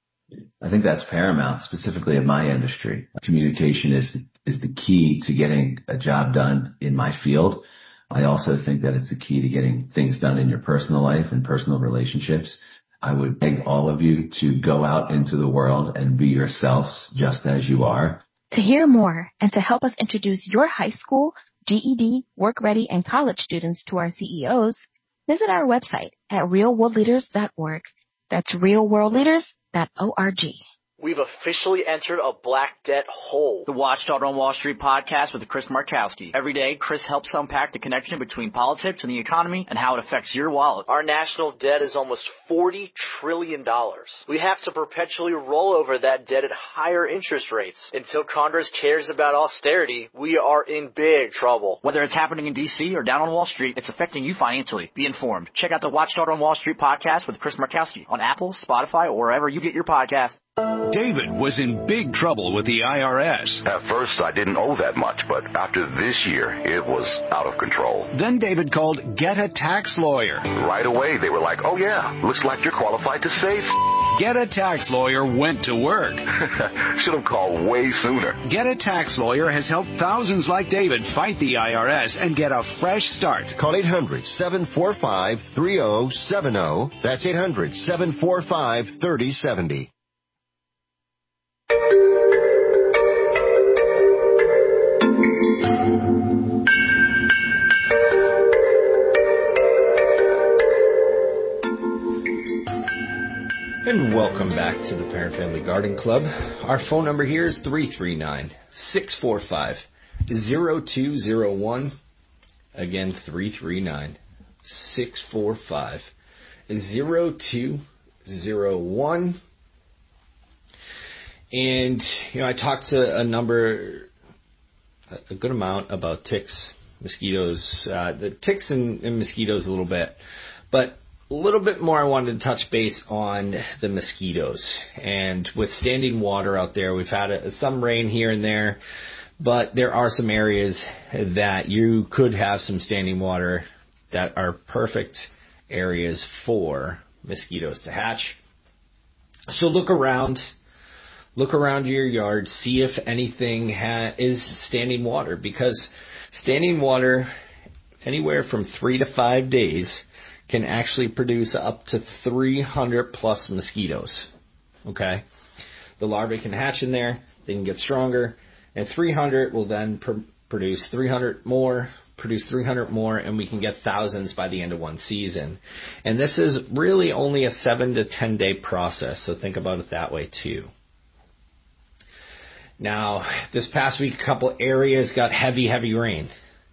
I think that's paramount, specifically in my industry. Communication is is the key to getting a job done in my field. I also think that it's the key to getting things done in your personal life and personal relationships. I would beg all of you to go out into the world and be yourselves just as you are. To hear more and to help us introduce your high school, G E D, work ready, and college students to our C E Os, visit our website at real world leaders dot org. That's real world leaders dot org. We've officially entered a black debt hole. The Watchdog on Wall Street podcast with Chris Markowski. Every day, Chris helps unpack the connection between politics and the economy and how it affects your wallet. Our national debt is almost forty trillion dollars. We have to perpetually roll over that debt at higher interest rates. Until Congress cares about austerity, we are in big trouble. Whether it's happening in D C or down on Wall Street, it's affecting you financially. Be informed. Check out the Watchdog on Wall Street podcast with Chris Markowski on Apple, Spotify, or wherever you get your podcasts. David was in big trouble with the I R S. At first, I didn't owe that much, but after this year, it was out of control. Then David called Get a Tax Lawyer. Right away, they were like, oh yeah, looks like you're qualified to save. Get a Tax Lawyer went to work. Should have called way sooner. Get a Tax Lawyer has helped thousands like David fight the I R S and get a fresh start. Call eight hundred, seven four five, three oh seven oh. That's eight hundred, seven four five, three oh seven oh. And welcome back to the Parent Family Garden Club. Our phone number here is three three nine, six four five, zero two zero one. Again, three three nine, six four five, zero two zero one. And, you know, I talked to a number, a good amount about ticks, mosquitoes, uh, the ticks and, and mosquitoes a little bit. But a little bit more I wanted to touch base on the mosquitoes. And with standing water out there, we've had a, some rain here and there. But there are some areas that you could have some standing water that are perfect areas for mosquitoes to hatch. So look around. Look around your yard, see if anything ha- is standing water, because standing water, anywhere from three to five days, can actually produce up to three hundred plus mosquitoes. Okay? The larvae can hatch in there, they can get stronger, and three hundred will then pr- produce three hundred more, produce three hundred more, and we can get thousands by the end of one season. And this is really only a seven to ten day process, so think about it that way too. Now, this past week, a couple areas got heavy, heavy rain.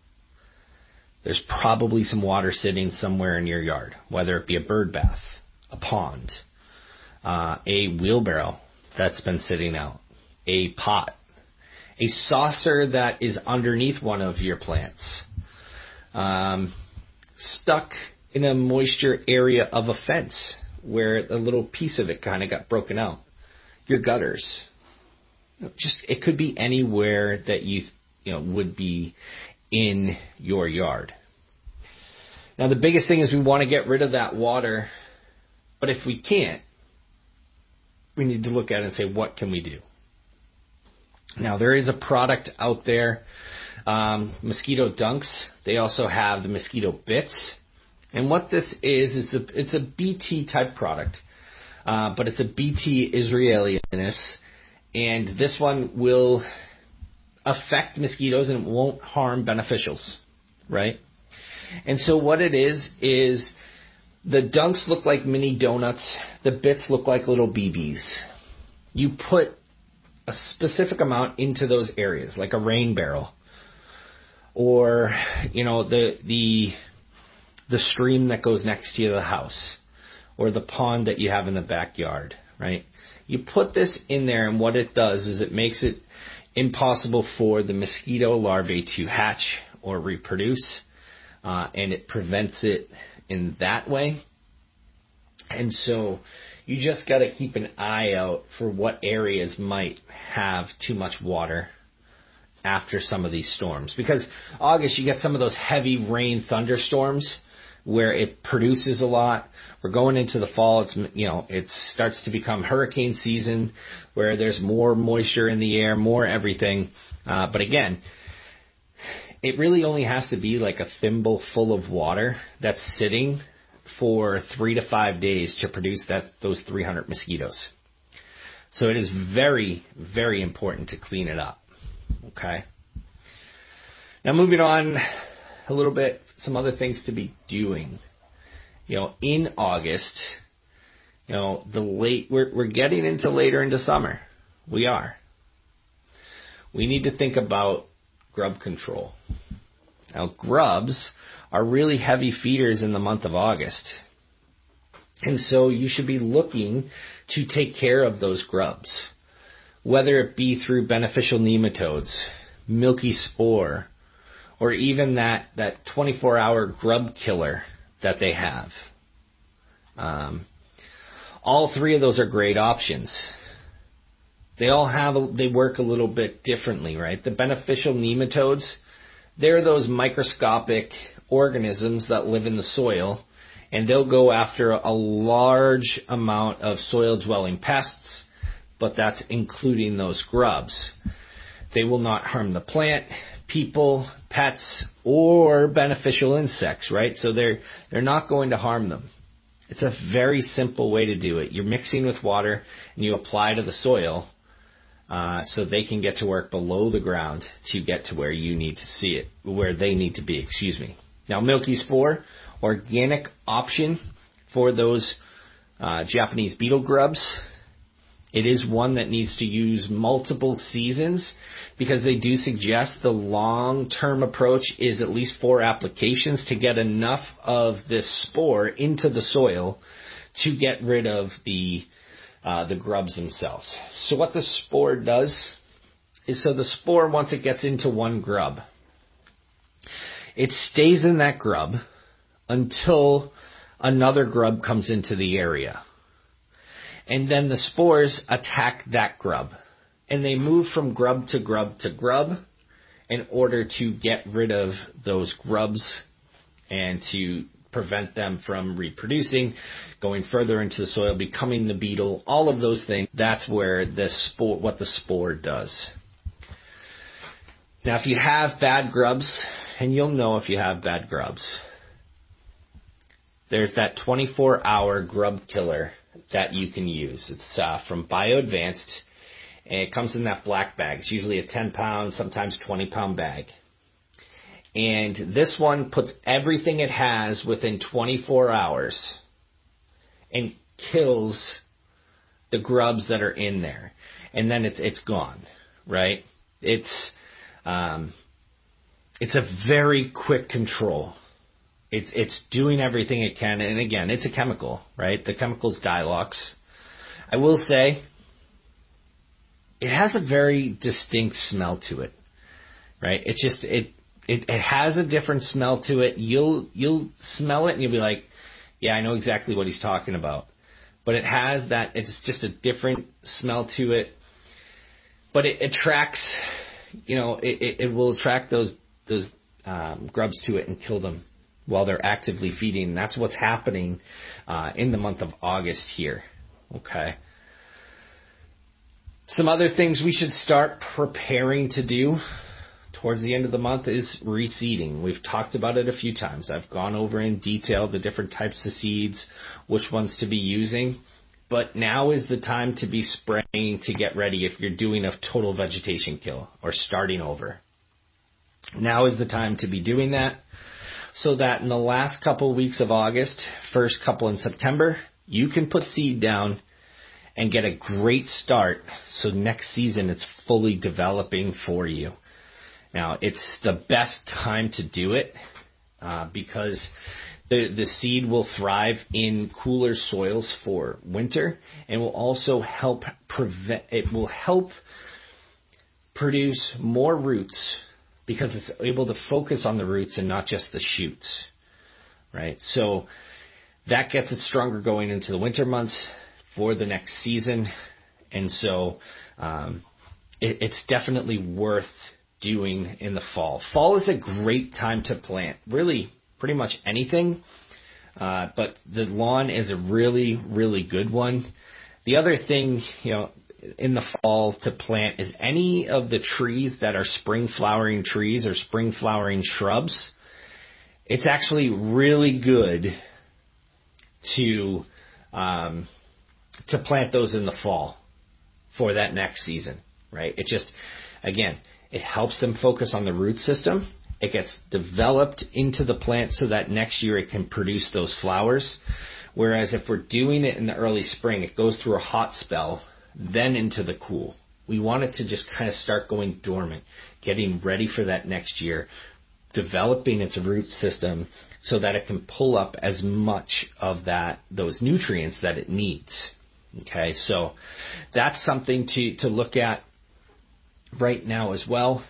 There's probably some water sitting somewhere in your yard, whether it be a bird bath, a pond, uh, a wheelbarrow that's been sitting out, a pot, a saucer that is underneath one of your plants, um, stuck in a moisture area of a fence where a little piece of it kind of got broken out, your gutters. Just, it could be anywhere that you, you know, would be in your yard. Now, the biggest thing is we want to get rid of that water, but if we can't, we need to look at it and say, what can we do? Now, there is a product out there, um, Mosquito Dunks. They also have the Mosquito Bits. And what this is, it's a, it's a B T type product, uh, but it's a B T Israeliness. And this one will affect mosquitoes and it won't harm beneficials, right? And so what it is, is the dunks look like mini donuts. The bits look like little B Bs. You put a specific amount into those areas, like a rain barrel. Or, you know, the the the stream that goes next to the house. Or the pond that you have in the backyard, right? You put this in there, and what it does is it makes it impossible for the mosquito larvae to hatch or reproduce, uh, and it prevents it in that way. And so you just got to keep an eye out for what areas might have too much water after some of these storms. Because August, you get some of those heavy rain thunderstorms where it produces a lot. We're going into the fall. It's, you know, it starts to become hurricane season where there's more moisture in the air, more everything. Uh, but again, it really only has to be like a thimble full of water that's sitting for three to five days to produce that those three hundred mosquitoes. So it is very, very important to clean it up. Okay. Now moving on a little bit, some other things to be doing. You know, in August, you know, the late we're we're getting into later into summer. We are. We need to think about grub control. Now, grubs are really heavy feeders in the month of August. And so you should be looking to take care of those grubs, whether it be through beneficial nematodes, milky spore, or even that, that twenty-four hour grub killer that they have. Um, all three of those are great options. They all have, a, they work a little bit differently, right? The beneficial nematodes, they're those microscopic organisms that live in the soil, and they'll go after a large amount of soil-dwelling pests, but that's including those grubs. They will not harm the plant, people, pets, or beneficial insects, right? So they're they're not going to harm them. It's a very simple way to do it. You're mixing with water, and you apply to the soil uh, so they can get to work below the ground to get to where you need to see it, where they need to be, excuse me. Now, milky spore, organic option for those uh, Japanese beetle grubs. It is one that needs to use multiple seasons because they do suggest the long-term approach is at least four applications to get enough of this spore into the soil to get rid of the uh, the grubs themselves. So what the spore does is, so the spore, once it gets into one grub, it stays in that grub until another grub comes into the area. And then the spores attack that grub. And they move from grub to grub to grub in order to get rid of those grubs and to prevent them from reproducing, going further into the soil, becoming the beetle, all of those things. That's where the spore, what the spore does. Now, if you have bad grubs, and you'll know if you have bad grubs, there's that twenty-four hour grub killer that you can use. It's uh, from BioAdvanced, and it comes in that black bag. It's usually a ten pound, sometimes twenty pound bag. And this one puts everything it has within twenty-four hours and kills the grubs that are in there. And then it's it's gone, right? It's um, it's a very quick control. It's it's doing everything it can. And again, it's a chemical, right? The chemical's Dilox. I will say it has a very distinct smell to it, right? It's just, it, it, it has a different smell to it. You'll, you'll smell it and you'll be like, yeah, I know exactly what he's talking about. But it has that, it's just a different smell to it. But it attracts, you know, it, it, it will attract those, those um, grubs to it and kill them while they're actively feeding. That's what's happening uh, in the month of August here. Okay. Some other things we should start preparing to do towards the end of the month is reseeding. We've talked about it a few times. I've gone over in detail the different types of seeds, which ones to be using. But now is the time to be spraying to get ready if you're doing a total vegetation kill or starting over. Now is the time to be doing that so that in the last couple of weeks of August, first couple in September, you can put seed down and get a great start so next season it's fully developing for you. Now, it's the best time to do it uh, because the, the seed will thrive in cooler soils for winter and will also help prevent, it will help produce more roots because it's able to focus on the roots and not just the shoots, right? So that gets it stronger going into the winter months for the next season. And so um, it, it's definitely worth doing in the fall. Fall is a great time to plant, really pretty much anything, uh, but the lawn is a really, really good one. The other thing, you know, in the fall to plant is any of the trees that are spring flowering trees or spring flowering shrubs. It's actually really good to um, to plant those in the fall for that next season, right? It just, again, it helps them focus on the root system. It gets developed into the plant so that next year it can produce those flowers. Whereas if we're doing it in the early spring, it goes through a hot spell, then into the cool. We want it to just kind of start going dormant, getting ready for that next year, developing its root system so that it can pull up as much of that, those nutrients that it needs. Okay, so that's something to, to look at right now as well.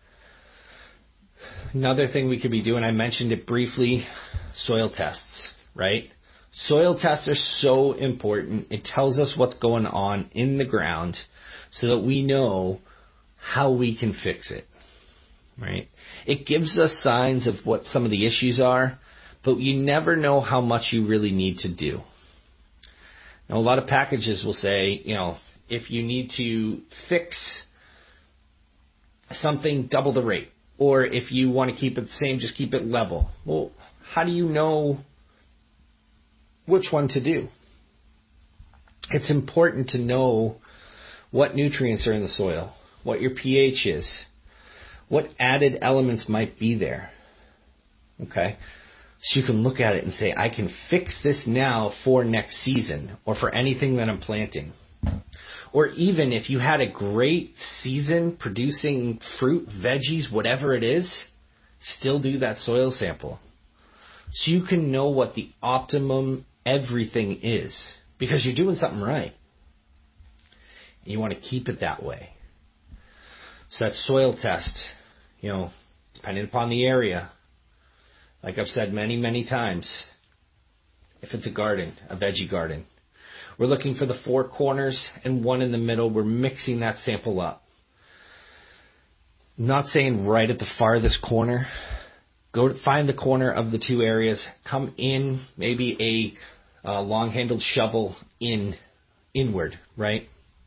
Another thing we could be doing, I mentioned it briefly, soil tests, right? Soil tests are so important. It tells us what's going on in the ground so that we know how we can fix it, right? It gives us signs of what some of the issues are, but you never know how much you really need to do. Now, a lot of packages will say, you know, if you need to fix something, double the rate. Or if you want to keep it the same, just keep it level. Well, how do you know which one to do? It's important to know what nutrients are in the soil, what your pH is, what added elements might be there. Okay? So you can look at it and say, I can fix this now for next season or for anything that I'm planting. Or even if you had a great season producing fruit, veggies, whatever it is, still do that soil sample. So you can know what the optimum everything is because you're doing something right. And you want to keep it that way. So that soil test, you know, depending upon the area, like I've said many, many times, if it's a garden, a veggie garden, we're looking for the four corners and one in the middle. We're mixing that sample up. I'm not saying right at the farthest corner. Go find the corner of the two areas. Come in, maybe a uh, long-handled shovel in inward, right?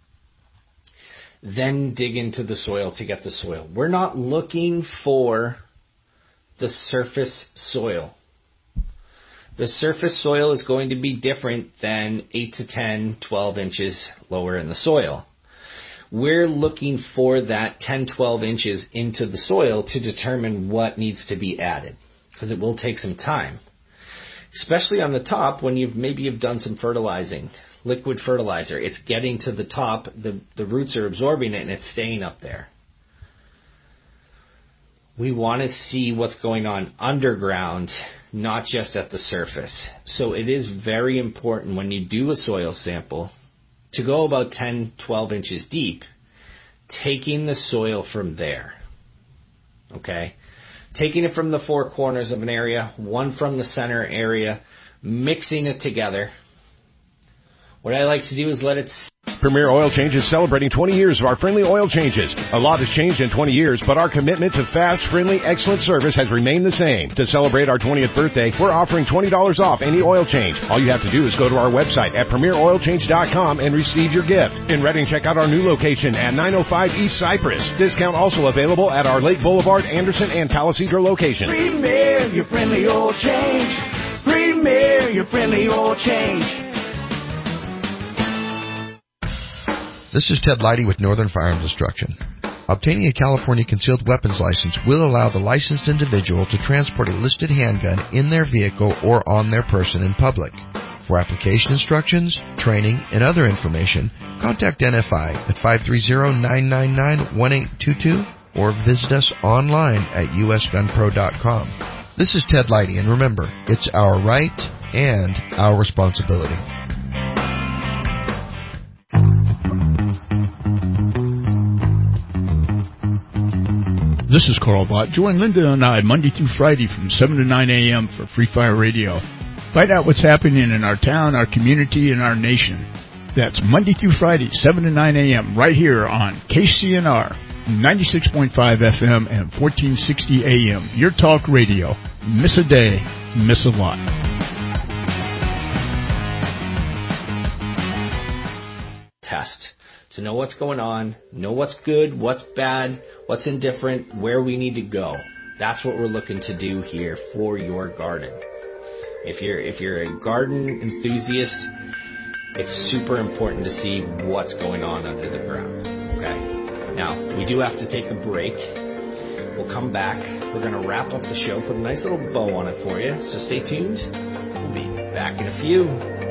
Then dig into the soil to get the soil. We're not looking for the surface soil. The surface soil is going to be different than eight to ten, twelve inches lower in the soil. We're looking for that ten, twelve inches into the soil to determine what needs to be added, because it will take some time, especially on the top when you've maybe you've done some fertilizing, liquid fertilizer. It's getting to the top, the, the roots are absorbing it, and it's staying up there. We want to see what's going on underground, not just at the surface. So it is very important when you do a soil sample to go about ten, twelve inches deep, taking the soil from there, okay? Taking it from the four corners of an area, one from the center area, mixing it together. What I like to do is let it Premier Oil Change is celebrating twenty years of our friendly oil changes. A lot has changed in twenty years, but our commitment to fast, friendly, excellent service has remained the same. To celebrate our twentieth birthday, we're offering twenty dollars off any oil change. All you have to do is go to our website at premier oil change dot com and receive your gift. In Reading, check out our new location at nine oh five East Cypress. Discount also available at our Lake Boulevard, Anderson, and Palisadro locations. Premier, your friendly oil change. Premier, your friendly oil change. This is Ted Leidy with Northern Firearms Instruction. Obtaining a California concealed weapons license will allow the licensed individual to transport a listed handgun in their vehicle or on their person in public. For application instructions, training, and other information, contact N F I at five three zero, nine nine nine, one eight two two or visit us online at u s gun pro dot com. This is Ted Leidy, and remember, it's our right and our responsibility. This is Carl Bott. Join Linda and I Monday through Friday from seven to nine a.m. for Free Fire Radio. Find out what's happening in our town, our community, and our nation. That's Monday through Friday, seven to nine a.m. right here on K C N R, ninety-six point five F M and fourteen sixty A M. Your talk radio. Miss a day, miss a lot. Test. To know what's going on, know what's good, what's bad, what's indifferent, where we need to go. That's what we're looking to do here for your garden. If you're if you're a garden enthusiast, it's super important to see what's going on under the ground. Okay? Now, we do have to take a break. We'll come back. We're going to wrap up the show, put a nice little bow on it for you. So stay tuned. We'll be back in a few.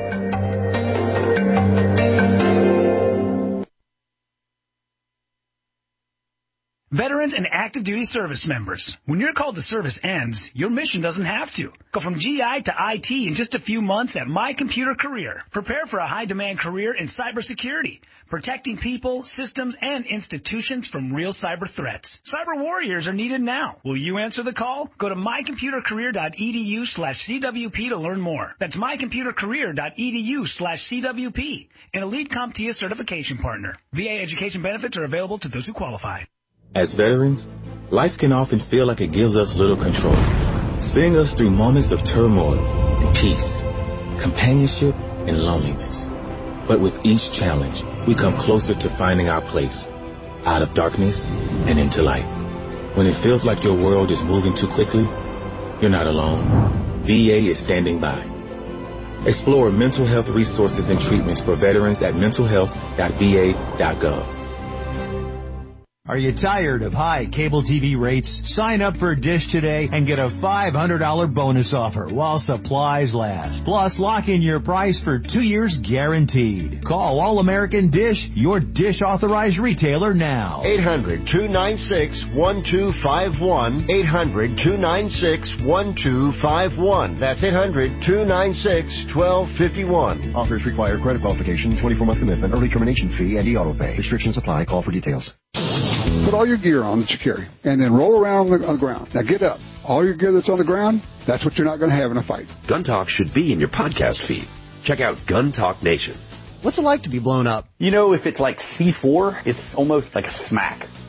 Veterans and active duty service members, when your call to service ends, your mission doesn't have to. Go from G I to I T in just a few months at My Computer Career. Prepare for a high-demand career in cybersecurity, protecting people, systems, and institutions from real cyber threats. Cyber warriors are needed now. Will you answer the call? Go to my computer career dot e d u slash c w p to learn more. That's my computer career dot e d u slash c w p, an elite CompTIA certification partner. V A education benefits are available to those who qualify. As veterans, life can often feel like it gives us little control, spinning us through moments of turmoil and peace, companionship and loneliness. But with each challenge, we come closer to finding our place, out of darkness and into light. When it feels like your world is moving too quickly, you're not alone. V A is standing by. Explore mental health resources and treatments for veterans at mental health dot v a dot gov. Are you tired of high cable T V rates? Sign up for Dish today and get a five hundred dollars bonus offer while supplies last. Plus, lock in your price for two years guaranteed. Call All-American Dish, your Dish authorized retailer now. eight hundred, two nine six, one two five one. eight hundred, two nine six, one two five one. That's eight hundred, two nine six, one two five one. Offers require credit qualification, twenty-four month commitment, early termination fee, and e-auto pay. Restrictions apply. Call for details. Put all your gear on that you carry, and then roll around on the, on the ground. Now get up. All your gear that's on the ground, that's what you're not going to have in a fight. Gun Talk should be in your podcast feed. Check out Gun Talk Nation. What's it like to be blown up? You know, if it's like C four, it's almost like a smack.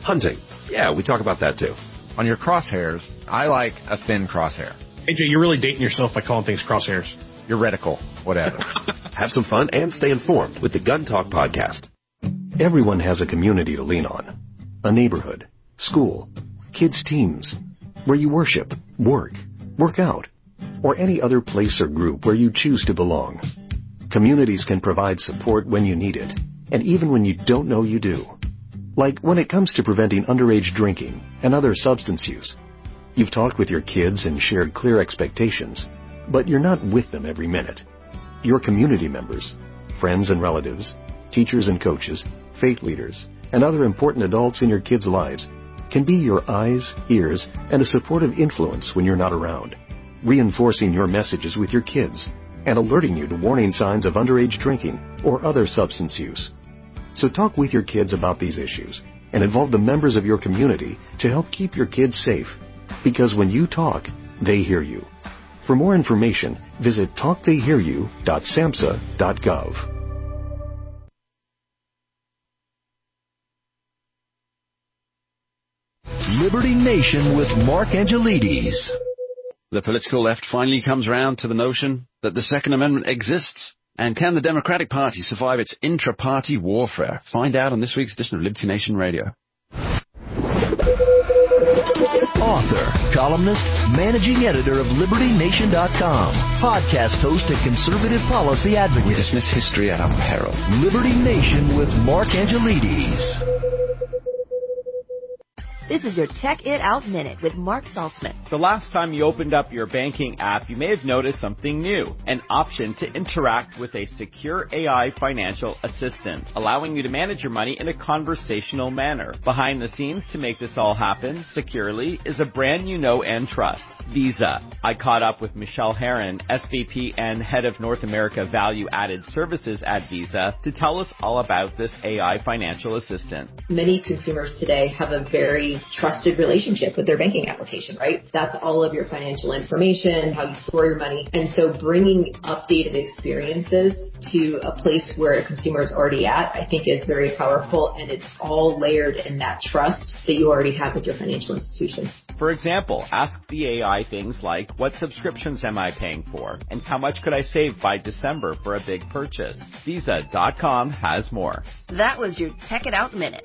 Hunting. Yeah, we talk about that too. On your crosshairs, I like a thin crosshair. A J, you're really dating yourself by calling things crosshairs. Your reticle, whatever. Have some fun and stay informed with the Gun Talk podcast. Everyone has a community to lean on. A neighborhood, school, kids' teams, where you worship, work, work out, or any other place or group where you choose to belong. Communities can provide support when you need it, and even when you don't know you do. Like when it comes to preventing underage drinking and other substance use. You've talked with your kids and shared clear expectations, but you're not with them every minute. Your community members, friends and relatives, teachers and coaches, faith leaders, and other important adults in your kids' lives can be your eyes, ears, and a supportive influence when you're not around, reinforcing your messages with your kids and alerting you to warning signs of underage drinking or other substance use. So talk with your kids about these issues and involve the members of your community to help keep your kids safe. Because when you talk, they hear you. For more information, visit talk they hear you dot samhsa dot gov. Liberty Nation with Mark Angelides. The political left finally comes round to the notion that the Second Amendment exists. And can the Democratic Party survive its intra-party warfare? Find out on this week's edition of Liberty Nation Radio. Author, columnist, managing editor of Liberty Nation dot com, podcast host and conservative policy advocate. We dismiss history at our peril. Liberty Nation with Mark Angelides. This is your Check It Out Minute with Mark Saltzman. The last time you opened up your banking app, you may have noticed something new, an option to interact with a secure A I financial assistant, allowing you to manage your money in a conversational manner. Behind the scenes to make this all happen securely is a brand you know and trust, Visa. I caught up with Michelle Herron, S V P and Head of North America Value Added Services at Visa, to tell us all about this A I financial assistant. Many consumers today have a very trusted relationship with their banking application, right? That's all of your financial information, how you store your money. And so bringing updated experiences to a place where a consumer is already at, I think is very powerful, and it's all layered in that trust that you already have with your financial institution. For example, ask the A I things like, what subscriptions am I paying for? And how much could I save by December for a big purchase? Visa dot com has more. That was your Check It Out Minute.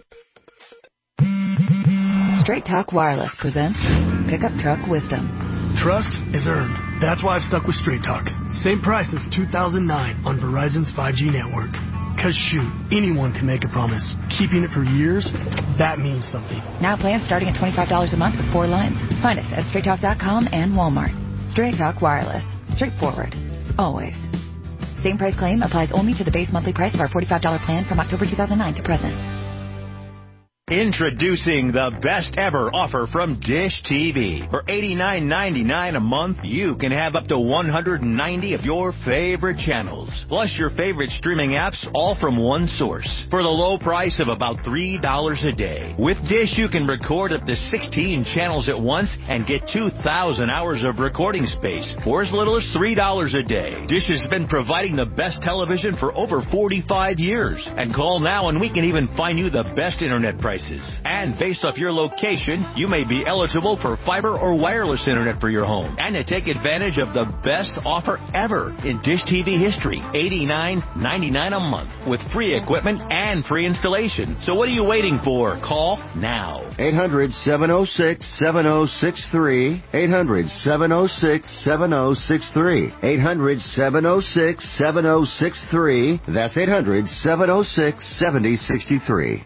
Straight Talk Wireless presents Pickup Truck Wisdom. Trust is earned. That's why I've stuck with Straight Talk. Same price since two thousand nine on Verizon's five G network. Cause shoot, anyone can make a promise. Keeping it for years, that means something. Now plans starting at twenty-five dollars a month with four lines. Find us at straight talk dot com and Walmart. Straight Talk Wireless. Straightforward. Always. Same price claim applies only to the base monthly price of our forty-five dollars plan from October two thousand nine to present. Introducing the best ever offer from Dish T V. For eighty-nine ninety-nine a month, you can have up to one hundred ninety of your favorite channels, plus your favorite streaming apps, all from one source, for the low price of about three dollars a day. With Dish, you can record up to sixteen channels at once and get two thousand hours of recording space for as little as three dollars a day. Dish has been providing the best television for over forty-five years. And call now and we can even find you the best internet price. And based off your location, you may be eligible for fiber or wireless internet for your home. And to take advantage of the best offer ever in Dish T V history, eighty-nine ninety-nine a month with free equipment and free installation. So what are you waiting for? Call now. eight hundred, seven oh six, seven oh six three. eight hundred, seven oh six, seven oh six three. eight hundred, seven oh six, seven oh six three. That's eight hundred, seven oh six, seven oh six three.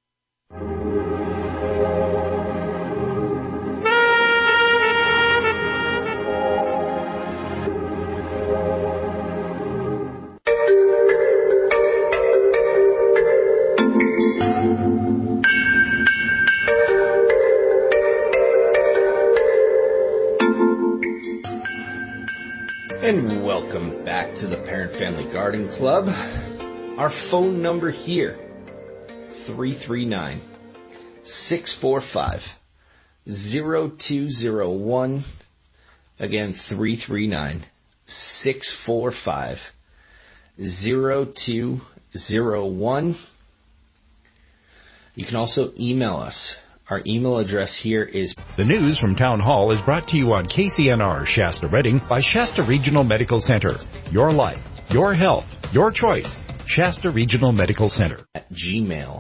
And welcome back to the Parent Family Garden Club. Our phone number here, three three nine, six four five, zero two zero one. Again, three three nine, six four five, zero two zero one. You can also email us. Our email address here is... The news from Town Hall is brought to you on K C N R Shasta Redding by Shasta Regional Medical Center. Your life, your health, your choice. Shasta Regional Medical Center. At gmail